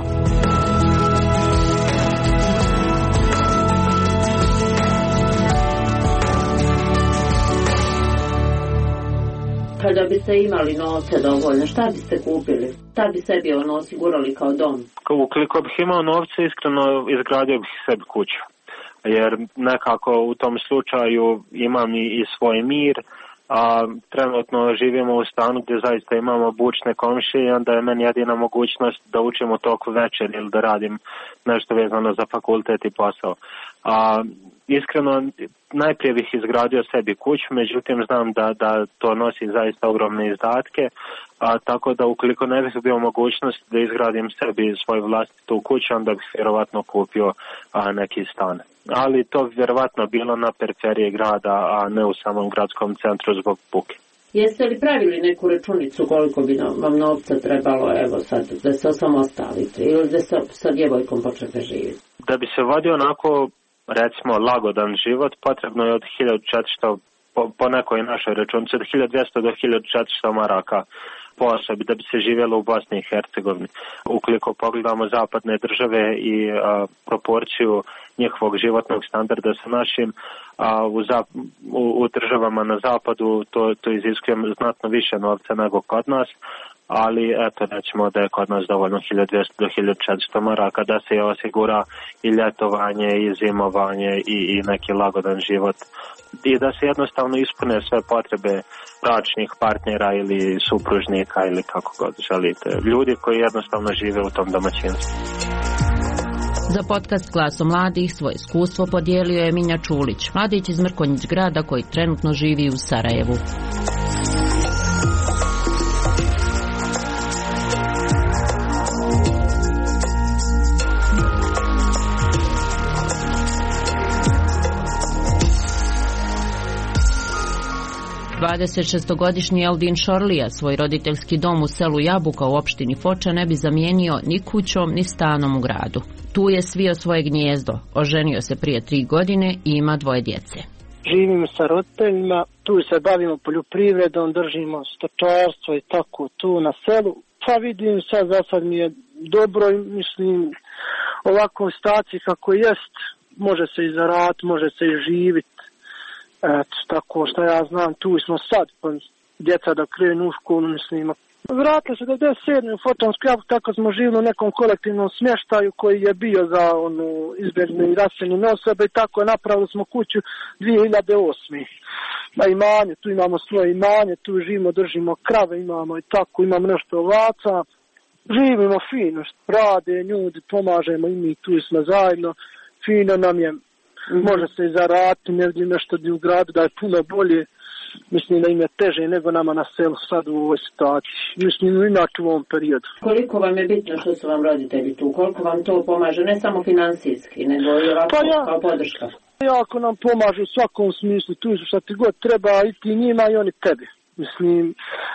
Kada biste imali novce dovoljno, šta biste kupili? Šta bi sebi ono osigurali kao dom? Ukoliko bih imao novce, iskreno izgradio bih sebi kuću. Jer nekako u tom slučaju imam i, i svoj mir, a trenutno živimo u stanu gdje zaista imamo bučne komšije i onda je meni jedina mogućnost da učim u toku večer ili da radim nešto vezano za fakultet i posao. A, iskreno, najprije bih izgradio sebi kuću, međutim znam da, da to nosi zaista ogromne izdatke, a, tako da ukoliko ne bih bio mogućnost da izgradim sebi svoju vlastitu kuću, onda bih vjerovatno kupio a, neki stan. Ali to bi vjerovatno bilo na periferiji grada, a ne u samom gradskom centru zbog buke. Jeste li pravili neku računicu koliko bi vam novca trebalo, evo sad, da se osamostalite ili da sa, sa djevojkom počnete živjeti? Da bi se vodio onako, recimo, lagodan život, potrebno je od hiljadu četiristo, po, po nekoj našoj računici, od hiljadu dvjesto do hiljadu četiristo maraka po osobi da bi se živjelo u Bosni i Hercegovini. Ukoliko pogledamo zapadne države i a, proporciju njihovog životnog standarda sa našim, a u, zap, u, u državama na zapadu to, to iziskuje znatno više novca nego kod nas, ali eto rećemo da je kod nas dovoljno hiljadu dvjesto do hiljadu četiristo maraka da se osigura i ljetovanje i zimovanje i, i neki lagodan život i da se jednostavno ispune sve potrebe bračnih partnera ili supružnika ili kako god želite. Ljudi koji jednostavno žive u tom domaćinstvu. Za podcast Glaso mladih svoje iskustvo podijelio je Minja Čulić, mladić iz Mrkonjić grada koji trenutno živi u Sarajevu. dvadesetšestogodišnji Eldin Šorlija svoj roditeljski dom u selu Jabuka u opštini Foča ne bi zamijenio ni kućom ni stanom u gradu. Tu je svio svoje gnijezdo, oženio se prije tri godine i ima dvoje djece. Živimo sa roditeljima, tu se bavimo poljoprivredom, držimo stočarstvo i tako tu na selu. Pa vidim sad, za sad mi je dobro i mislim ovako u staciji kako jest, može se i zaraditi, može se i živjeti. Eto, tako što ja znam, tu smo sad, pa djeca da krenu u školu, mislim. Vratili se do devedeset sedme u Fočansku Jabuku, tako smo živjeli u nekom kolektivnom smještaju koji je bio za onu izbježne i raseljene osobe i tako napravili smo kuću dvije hiljade osme. Na imanje, tu imamo svoje imanje, tu živimo, držimo krave, imamo i tako, imamo nešto ovaca. Živimo fino, rade ljudi, pomažemo i mi, tu smo zajedno, fino nam je. Može se i zaraditi, ne vidim nešto u gradu da je puno bolje, mislim da im je teže nego nama na selu sad u ovoj situaciji, mislim inače u ovom periodu. Koliko vam je bitno što su vam roditelji tu, koliko vam to pomaže, ne samo finansijski, nego i ovako pa ja, kao podrška? Jako nam pomaže u svakom smislu, tu su šta ti god treba i ti njima i oni tebi, mislim,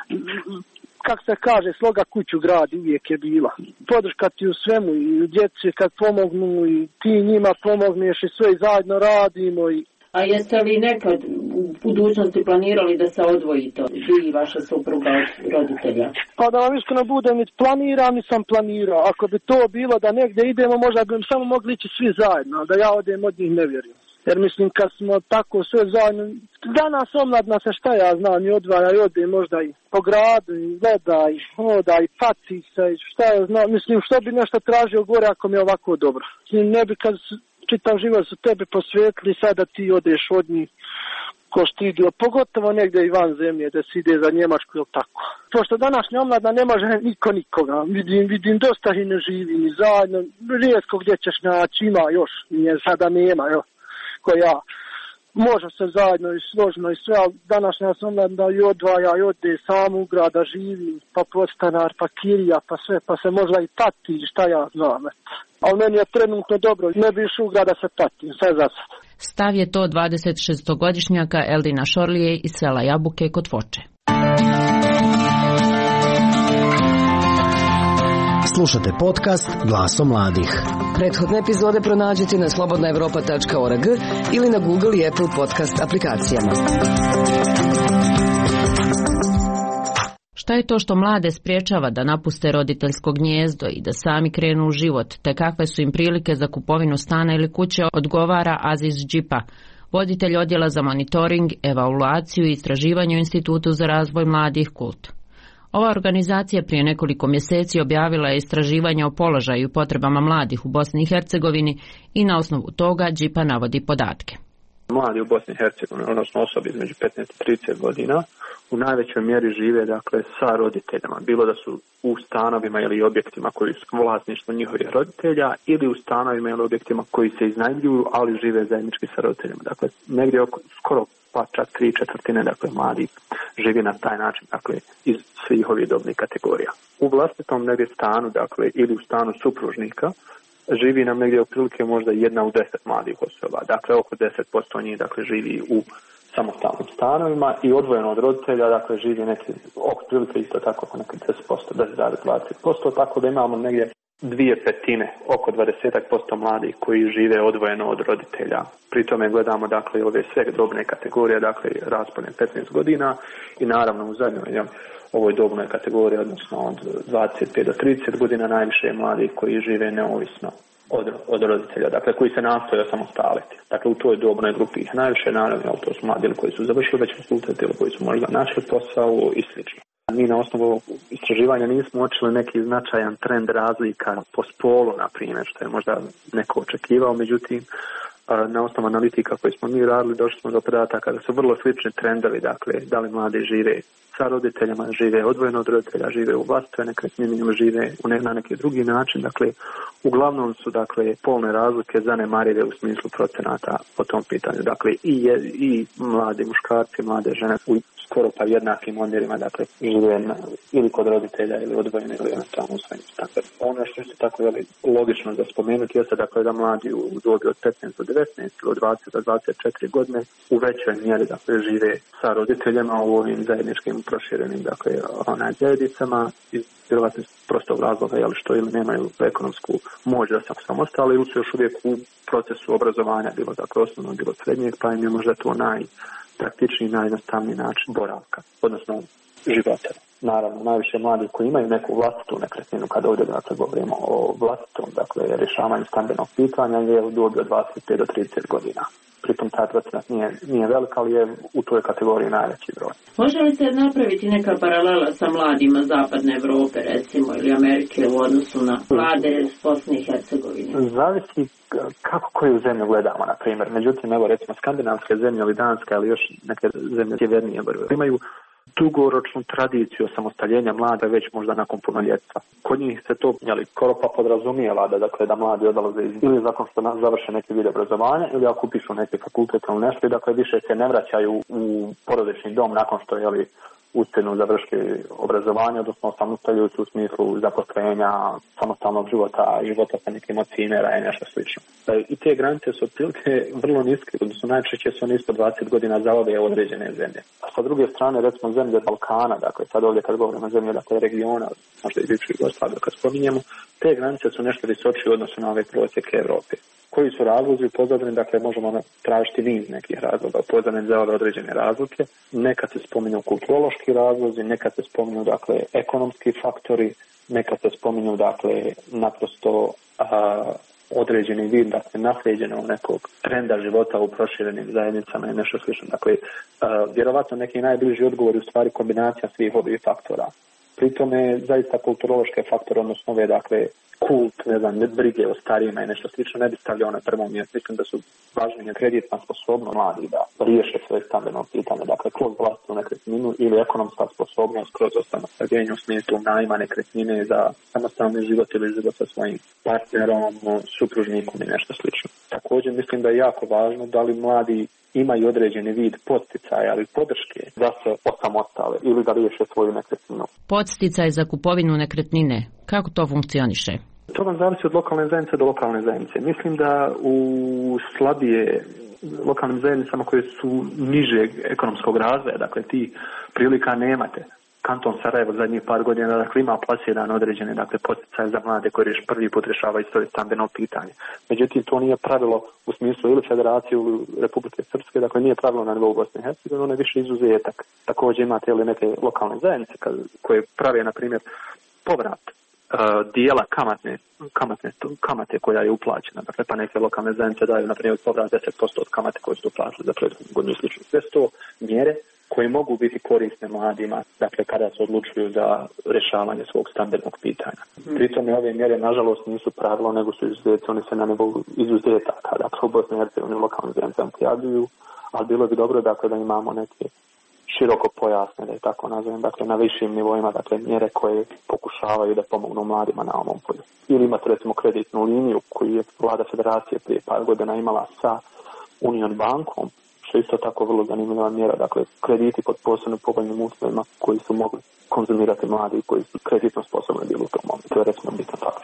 kako se kaže, sloga kuću gradi uvijek je bila. Podrška ti u svemu i u djeci kad pomognu i ti njima pomogneš i sve i zajedno radimo. I... A jeste li nekad u budućnosti planirali da se odvojite, vi i vaša supruga od roditelja? Pa da vam iskreno budem, planiram, nisam planirao. Ako bi to bilo da negdje idemo, možda bi samo mogli ići svi zajedno, da ja odem od njih ne vjerujem. Jer mislim kad smo tako sve zajedno, danas omladna se šta ja znam i odvaja i ode možda i po gradu i gleda i hoda i paci se i šta ja znam, mislim što bi nešto tražio gore ako mi je ovako dobro. Mislim ne bi kad čitav život su tebe posvetili sada ti odeš od njih ko stidio, pogotovo negdje i van zemlje da se ide za Njemačku ili tako. Pošto današnja omladna ne može niko nikoga, vidim, vidim dosta i ne živi ni zajedno, rijetko gdje ćeš naći, ima još, nije sada nema, evo. Ko ja. može se zajedno i složno i sve, ali današnja sam da i odvaja i ode sam u grada živi, pa podstanar, pa kirija, pa sve, pa se možda i pati, šta ja znam. Ali meni je trenutno dobro, ne bi išao u grada se pati, sve za sad. Stav je to dvadesetšestogodišnjaka Eldina Šorlije iz sela Jabuke kod Foče. Slušate podcast Glasom mladih. Prethodne epizode pronađite na slobodna evropa tačka org ili na Google i Apple podcast aplikacijama. Šta je to što mlade spriječava da napuste roditeljsko gnijezdo i da sami krenu u život, te kakve su im prilike za kupovinu stana ili kuće, odgovara Aziz Džipa, voditelj odjela za monitoring, evaluaciju i istraživanje u Institutu za razvoj mladih Kult. Ova organizacija prije nekoliko mjeseci objavila je istraživanje o položaju i potrebama mladih u Bosni i Hercegovini i na osnovu toga Džipa navodi podatke. Mladi u Bosni i Hercegovini, odnosno osobe između petnaest i trideset godina, u najvećoj mjeri žive dakle sa roditeljima, bilo da su u stanovima ili objektima koji su vlasništvo njihovih roditelja ili u stanovima ili objektima koji se iznajmljuju, ali žive zajednički sa roditeljima. Dakle, negdje oko skoro pa čak tri četvrtine dakle mladi živi na taj način, dakle iz svih ovih dobnih kategorija. U vlastitom negdje stanu, dakle ili u stanu supružnika, živi nam negdje otprilike možda jedna u deset mladih osoba. Dakle, oko deset posto njih dakle živi u samostalnim stanovima i odvojeno od roditelja, dakle živi neki oko prilike isto tako oko neki deset posto, deset zarez dvadeset posto, tako da imamo negdje dvije petine, oko dvadeset posto mladih koji žive odvojeno od roditelja. Pri tome gledamo dakle ove sve dobne kategorije, dakle raspone petnaest godina i naravno u zadnjoj ovoj dobnoj kategoriji, odnosno od dvadeset pet do trideset godina najviše je mladih koji žive neovisno od, od roditelja, dakle koji se nastoje osamostaliti. Dakle u toj dobnoj grupi ih najviše, naravno to su mladi koji su završili već fakultet ili koji su možda našli posao i slično. Mi na osnovu istraživanja nismo uočili neki značajan trend razlika po spolu, na primjer, što je možda neko očekivao, međutim, na osnovu analitika koje smo mi radili, došli smo do podataka da su vrlo slični trendovi, dakle, da li mladi žive sa roditeljima, žive odvojeno od roditelja, žive u vlastitoj nekretnini ili žive na neki drugi način, dakle, uglavnom su, dakle, polne razlike zanemarive u smislu procenata po tom pitanju, dakle, i, je, i mladi muškarci, mlade žene u skoro pa jednakim omjerima, dakle, žive na, ili kod roditelja ili odvojene ili eventualno u svojim standardima. Ono što je tako je logično da spomenuti jeste, dakle, da mladi u dobi od petnaest do devetnaest ili od dvadeset do dvadeset četiri godine u većoj mjeri, dakle, žive sa roditeljima u ovim zajedničkim proširenim, dakle, onaj zajednicama iz vjerovatno prostog razloga, jel, što ili nemaju ekonomsku moć da se samostalni ili su još uvijek u procesu obrazovanja, bilo dakle osnovno, bilo srednjeg, pa im je možda to najpraktičniji, najjednostavniji način boravka, odnosno života. Naravno, najviše mladih koji imaju neku vlastitu nekretninu, kada ovdje dakle, govorimo o vlastitom, dakle, rješavanju stambenog pitanja, je u dobi od dvadeset pet do trideset godina. Pritom taj procenat nije, nije velik, ali je u toj kategoriji najveći broj. Može li se napraviti neka paralela sa mladima Zapadne Evrope, recimo, ili Amerike u odnosu na mlade iz Bosne i Hercegovine? Zavisi kako koju zemlju gledamo, na primjer. Međutim, evo, recimo, skandinavske zemlje ili Danska ili još neke zemlje sjevernije imaju dugoročnu tradiciju osamostaljenja mlada već možda nakon punoljetstva. Kod njih se to jeli, skoro pa podrazumijeva da, dakle, da mladi odlaze ili zakon što završe neki vid obrazovanja ili ako upišu neki fakultet ili nešto, dakle više se ne vraćaju u porodični dom nakon što jeli, uspjenu završiti obrazovanje, odnosno samostaljuju se u smislu zaposlenja, samostalnog života, života sa nekim od cinera i nešto slično. I te granice su otprilike vrlo niske, odnosno najčešće su one ispod dvadeset godina za ove određene zemlje. A sa druge strane, recimo zemlje Balkana, dakle sad ovdje kad govorimo o zemlje dakle, regiona, možda i bivšu Jugoslaviju kad spominjemo, te granice su nešto visočije u odnosu na ove prosjeke Evrope. Koji su razlozi u pozadini, dakle možemo tražiti niz nekih razloga u pozadini za ove određene razlike. Nekad se spominju kulturološki razlozi, nekad se spominju dakle ekonomski faktori, nekad se spominju dakle naprosto a, određeni vid, dakle nasljeđenog nekog trenda života u proširenim zajednicama i nešto slično. Dakle, a, vjerovatno neki najbliži odgovor je u stvari kombinacija svih ovih faktora. Pritome zaista kulturološke faktore, odnosno ove, dakle, kult, ne znam, brige o starijima i nešto slično ne bi stavljao na prvo mjesto. Mislim da su važnije kreditna sposobnost mladih da riješe svoje stambeno pitanje, dakle, kroz vlastnu nekretninu ili ekonomska sposobnost kroz osamostaljenje u smislu najma nekretnine za samostalni život ili život sa svojim partnerom, supružnikom i nešto slično. Također mislim da je jako važno da li mladi imaju određeni vid podsticaja ili podrške da se osamostale ili da riješe svoju nekretninu. Podsticaj za kupovinu nekretnine, kako to funkcioniše? To vam zavisi od lokalne zajednice do lokalne zajednice. Mislim da u slabije lokalnim zajednicama koje su nižeg ekonomskog razvoja, dakle ti prilika nemate. Kanton Sarajevo zadnjih par godina dakle, ima plasiran određene dakle, poticaje za mlade koji reš, prvi put rješavaju svoje stambeno pitanje. Međutim, to nije pravilo u smislu ili Federacije ili Republike Srpske, dakle nije pravilo na nivou Bosne i Hercegovine, ono je više izuzetak. Također imate ili neke lokalne zajednice koje prave, na primjer, povrat uh, dijela kamatne, kamatne, kamate koja je uplaćena. Dakle, pa neke lokalne zajednice daju, na primjer, povrat deset posto od kamate koje su uplaćene za prethodnu godinu slično. Sve to mjere koji mogu biti korisne mladima, dakle kada se odlučuju za rješavanje svog stambenog pitanja. Mm. Pritom ove mjere, nažalost, nisu pravilo, nego su izuzeti, oni se na nivou izuzetaka, dakle u Bosni i Hercegovini lokalnim zajednicama prijavljuju, ali bilo bi dobro dakle, da imamo neke široko pojasne, da je tako nazovem, dakle na višim nivoima, dakle mjere koje pokušavaju da pomognu mladima na ovom polju. Ili imate recimo kreditnu liniju koju je vlada Federacije prije par godina imala sa Union bankom, što je isto tako vrlo zanimljiva mjera, dakle krediti pod posebno povoljnim uslovima koji su mogli konzumirati mladi i koji su kreditno sposobni bili u tom momentu. To je recimo bitan faktor.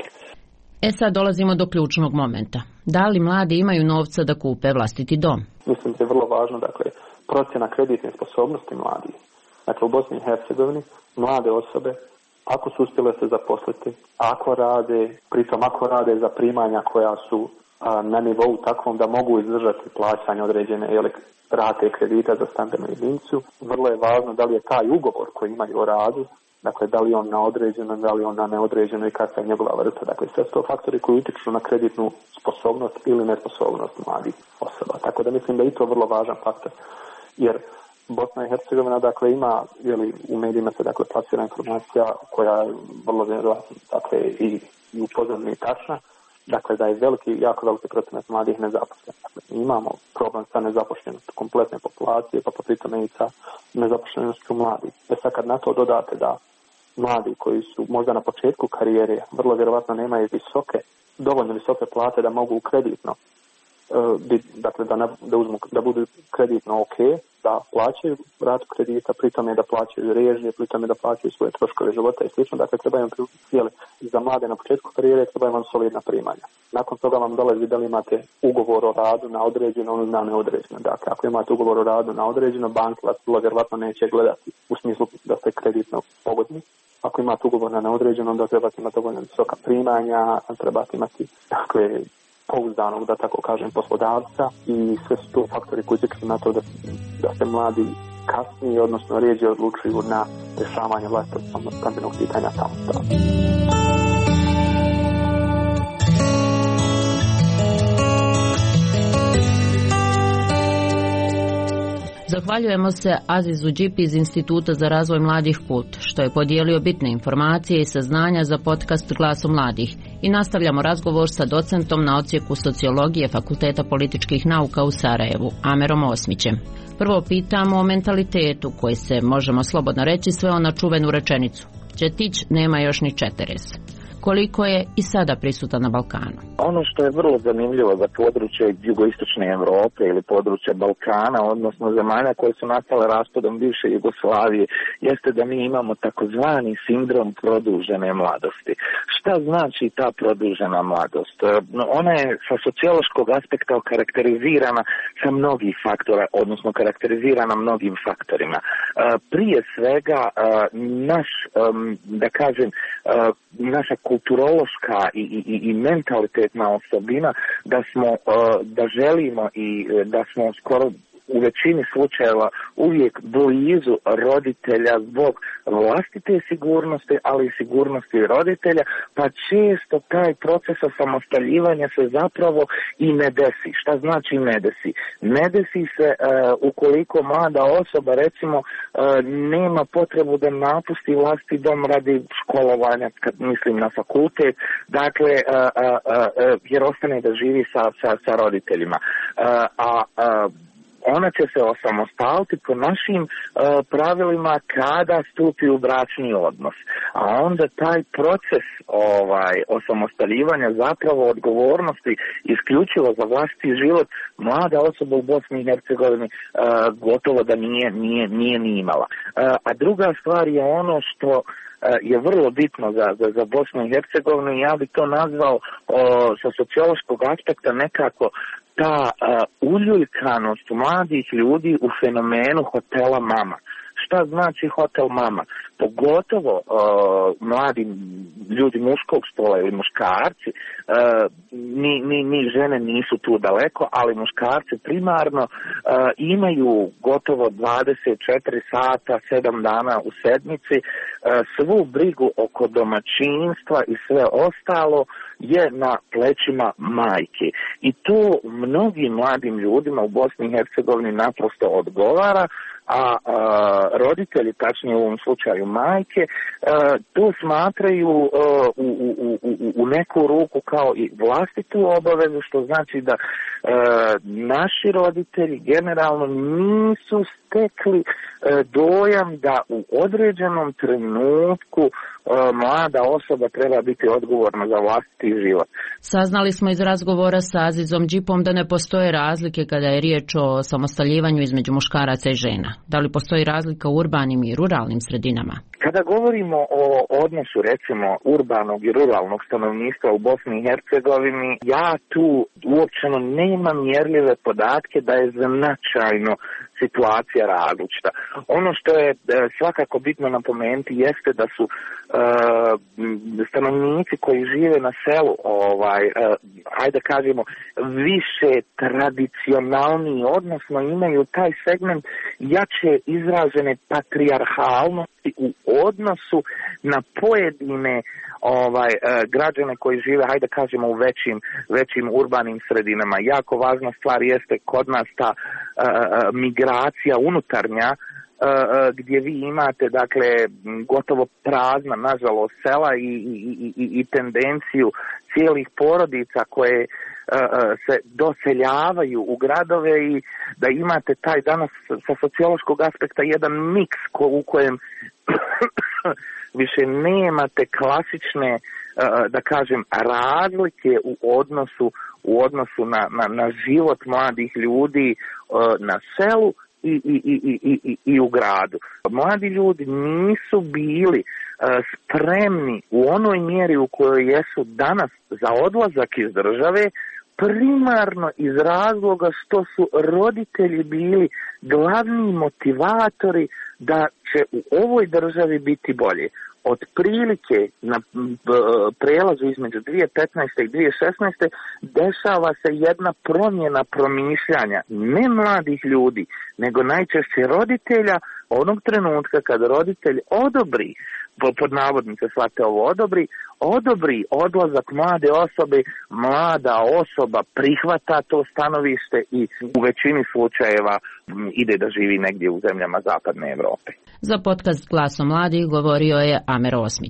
E sad dolazimo do ključnog momenta. Da li mladi imaju novca da kupe vlastiti dom? Mislim da je vrlo važno, dakle, procjena kreditne sposobnosti mladih. Dakle, u Bosni i Hercegovini mlade osobe, ako su uspjele se zaposliti, ako rade, pritom ako rade za primanja koja su a, na nivou takvom da mogu izdržati plaćanje određene jeli, rate kredita za stambenu jedinicu, vrlo je važno da li je taj ugovor koji imaju o radu, dakle da li on na određeno, da li on na neodređeno i kakva je njegova vrsta. Dakle, sve su to faktori koji utiču na kreditnu sposobnost ili nesposobnost mladih osoba. Tako da mislim da je i to vrlo važan faktor. Jer Bosna i Hercegovina dakle ima, jeli, u medijima se dakle plasira informacija koja je vrlo vjerojatno dakle i, i upozorna i tačna, dakle da je veliki, jako veliki procenat mladih nezaposlenih. Dakle, imamo problem sa nezaposlenošću kompletne populacije, pa potritome i sa nezaposlenošću mladih. E sad kad na to dodate da mladi koji su možda na početku karijere vrlo vjerojatno nemaju visoke, dovoljno visoke plate da mogu kreditno dakle da, ne, da, uzmu, da budu kreditno ok, da plaćaju ratu kredita, pritom je da plaćaju režije, pritom je da plaćaju svoje troškove života i slično. Dakle, treba vam jeli, za mlade na početku karijere treba vam solidna primanja. Nakon toga vam dolazi da li imate ugovor o radu na određeno ili na neodređeno. Dakle, ako imate ugovor o radu na određeno, banka vas vrlo vjerojatno neće gledati u smislu da ste kreditno pogodni. Ako imate ugovor na neodređeno, onda trebate imati dovoljno visoka primanja, trebate imati dakle, pouzdanog, da tako kažem, poslodavca i sve su to faktori koji utječu na to da, da se mladi kasnije, odnosno rijeđe odlučuju na rješavanje vlastitog stambenog pitanja samostalno. Zahvaljujemo se Azizu Đipi iz Instituta za razvoj mladih Kult, što je podijelio bitne informacije i saznanja za podcast Glasom mladih. I nastavljamo razgovor sa docentom na odsjeku sociologije Fakulteta političkih nauka u Sarajevu, Amerom Osmićem. Prvo pitamo o mentalitetu koji se, možemo slobodno reći, sveo na čuvenu rečenicu. Četić nema još ni četeres. Koliko je i sada prisutan na Balkanu? Ono što je vrlo zanimljivo za područje jugoistočne Europe ili područje Balkana, odnosno zemalja koje su nastale raspadom bivše Jugoslavije, jeste da mi imamo takozvani sindrom produžene mladosti. Šta znači ta produžena mladost? Ona je sa sociološkog aspekta okarakterizirana sa mnogih faktora, odnosno karakterizirana mnogim faktorima. Prije svega, naš, da kažem, naša kulturološka i, i, i mentalitetna osobina da smo, da želimo i da smo skoro u većini slučajeva uvijek blizu roditelja zbog vlastite sigurnosti, ali i sigurnosti roditelja, pa često taj proces osamostaljivanja se zapravo i ne desi. Šta znači ne desi? Ne desi se uh, ukoliko mlada osoba recimo uh, nema potrebu da napusti vlastiti dom radi školovanja, kad mislim na fakultet, dakle uh, uh, uh, jer ostane da živi sa, sa, sa roditeljima. Uh, a uh, ona će se osamostaliti po našim uh, pravilima kada stupi u bračni odnos. A onda taj proces ovaj, osamostaljivanja zapravo odgovornosti isključivo za vlastiti život mlada osoba u Bosni i Hercegovini uh, gotovo da nije, nije, nije ni imala. Uh, a druga stvar je ono što je vrlo bitno za, za, za Bosnu i Hercegovinu i ja bi to nazvao o, sa sociološkog aspekta nekako ta a, uljuljkanost mladih ljudi u fenomenu hotela mama. Šta znači hotel mama? Pogotovo uh, mladi ljudi muškog spola ili muškarci, uh, ni, ni, ni žene nisu tu daleko, ali muškarci primarno uh, imaju gotovo dvadeset četiri sata, sedam dana u sedmici, uh, svu brigu oko domaćinstva i sve ostalo je na plećima majke. I to mnogim mladim ljudima u Bosni i Hercegovini naprosto odgovara, a, a roditelji, tačnije u ovom slučaju majke, a, to smatraju a, u, u, u, u neku ruku kao i vlastitu obavezu, što znači da a, naši roditelji generalno nisu stekli a, dojam da u određenom trenutku a, mlada osoba treba biti odgovorna za vlastiti život. Saznali smo iz razgovora sa Azizom Džipom da ne postoje razlike kada je riječ o samostaljivanju između muškaraca i žena. Da li postoji razlika u urbanim i ruralnim sredinama? Kada govorimo o odnosu recimo urbanog i ruralnog stanovništva u Bosni i Hercegovini, ja tu uopćeno nemam mjerljive podatke da je značajno situacija različita. Ono što je svakako bitno napomenuti jeste da su uh, stanovnici koji žive na selu, ovaj, uh, ajde kažemo, više tradicionalni, odnosno imaju taj segment jače izražene patrijarhalnosti u odnosu na pojedine ovaj uh, građane koji žive, hajde kažemo, u većim, većim urbanim sredinama. Jako važna stvar jeste kod nas ta uh, migracija unutarnja, uh, gdje vi imate, dakle, gotovo prazna, nažalost, sela i, i, i, i tendenciju cijelih porodica koje uh, se doseljavaju u gradove i da imate taj danas sa sociološkog aspekta jedan miks ko, u kojem više nemate klasične, da kažem, razlike u odnosu u odnosu na, na, na život mladih ljudi na selu i, i, i, i, i, i u gradu. Mladi ljudi nisu bili spremni u onoj mjeri u kojoj jesu danas za odlazak iz države, primarno iz razloga što su roditelji bili glavni motivatori da će u ovoj državi biti bolje. Otprilike na prelazu između dvije tisuće petnaeste i dvije tisuće šesnaeste dešava se jedna promjena promišljanja ne mladih ljudi, nego najčešće roditelja onog trenutka kada roditelj odobri, pod navodnice shvate ovo odobri, odobri odlazak mlade osobe, mlada osoba prihvata to stanovište i u većini slučajeva ide da živi negdje u zemljama zapadne Evrope. Za podcast Glasom mladih govorio je Amer Osmić.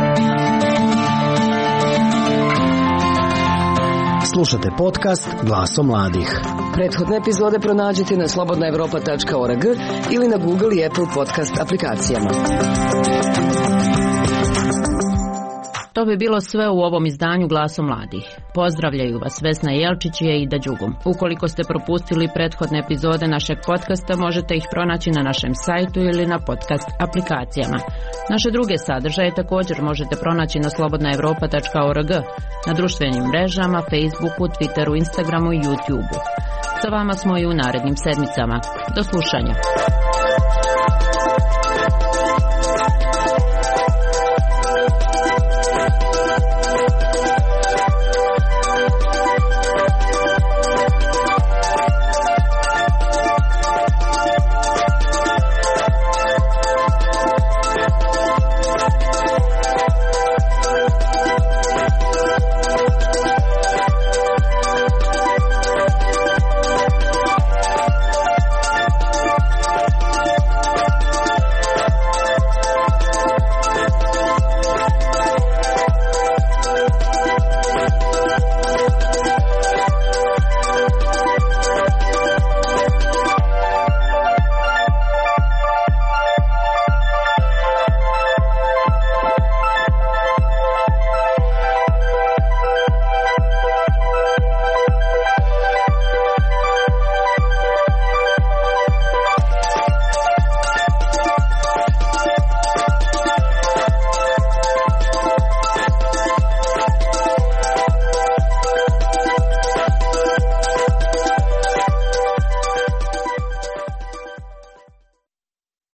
Slušate podcast Glasom mladih. Prethodne epizode pronađite na slobodna evropa tačka org ili na Google i Apple podcast aplikacijama. To bi bilo sve u ovom izdanju Glasom mladih. Pozdravljaju vas Vesna Jelčić i Ida Đugum. Ukoliko ste propustili prethodne epizode našeg podcasta, možete ih pronaći na našem sajtu ili na podcast aplikacijama. Naše druge sadržaje također možete pronaći na slobodna evropa tačka org, na društvenim mrežama, Facebooku, Twitteru, Instagramu i YouTubeu. Sa vama smo i u narednim sedmicama. Do slušanja.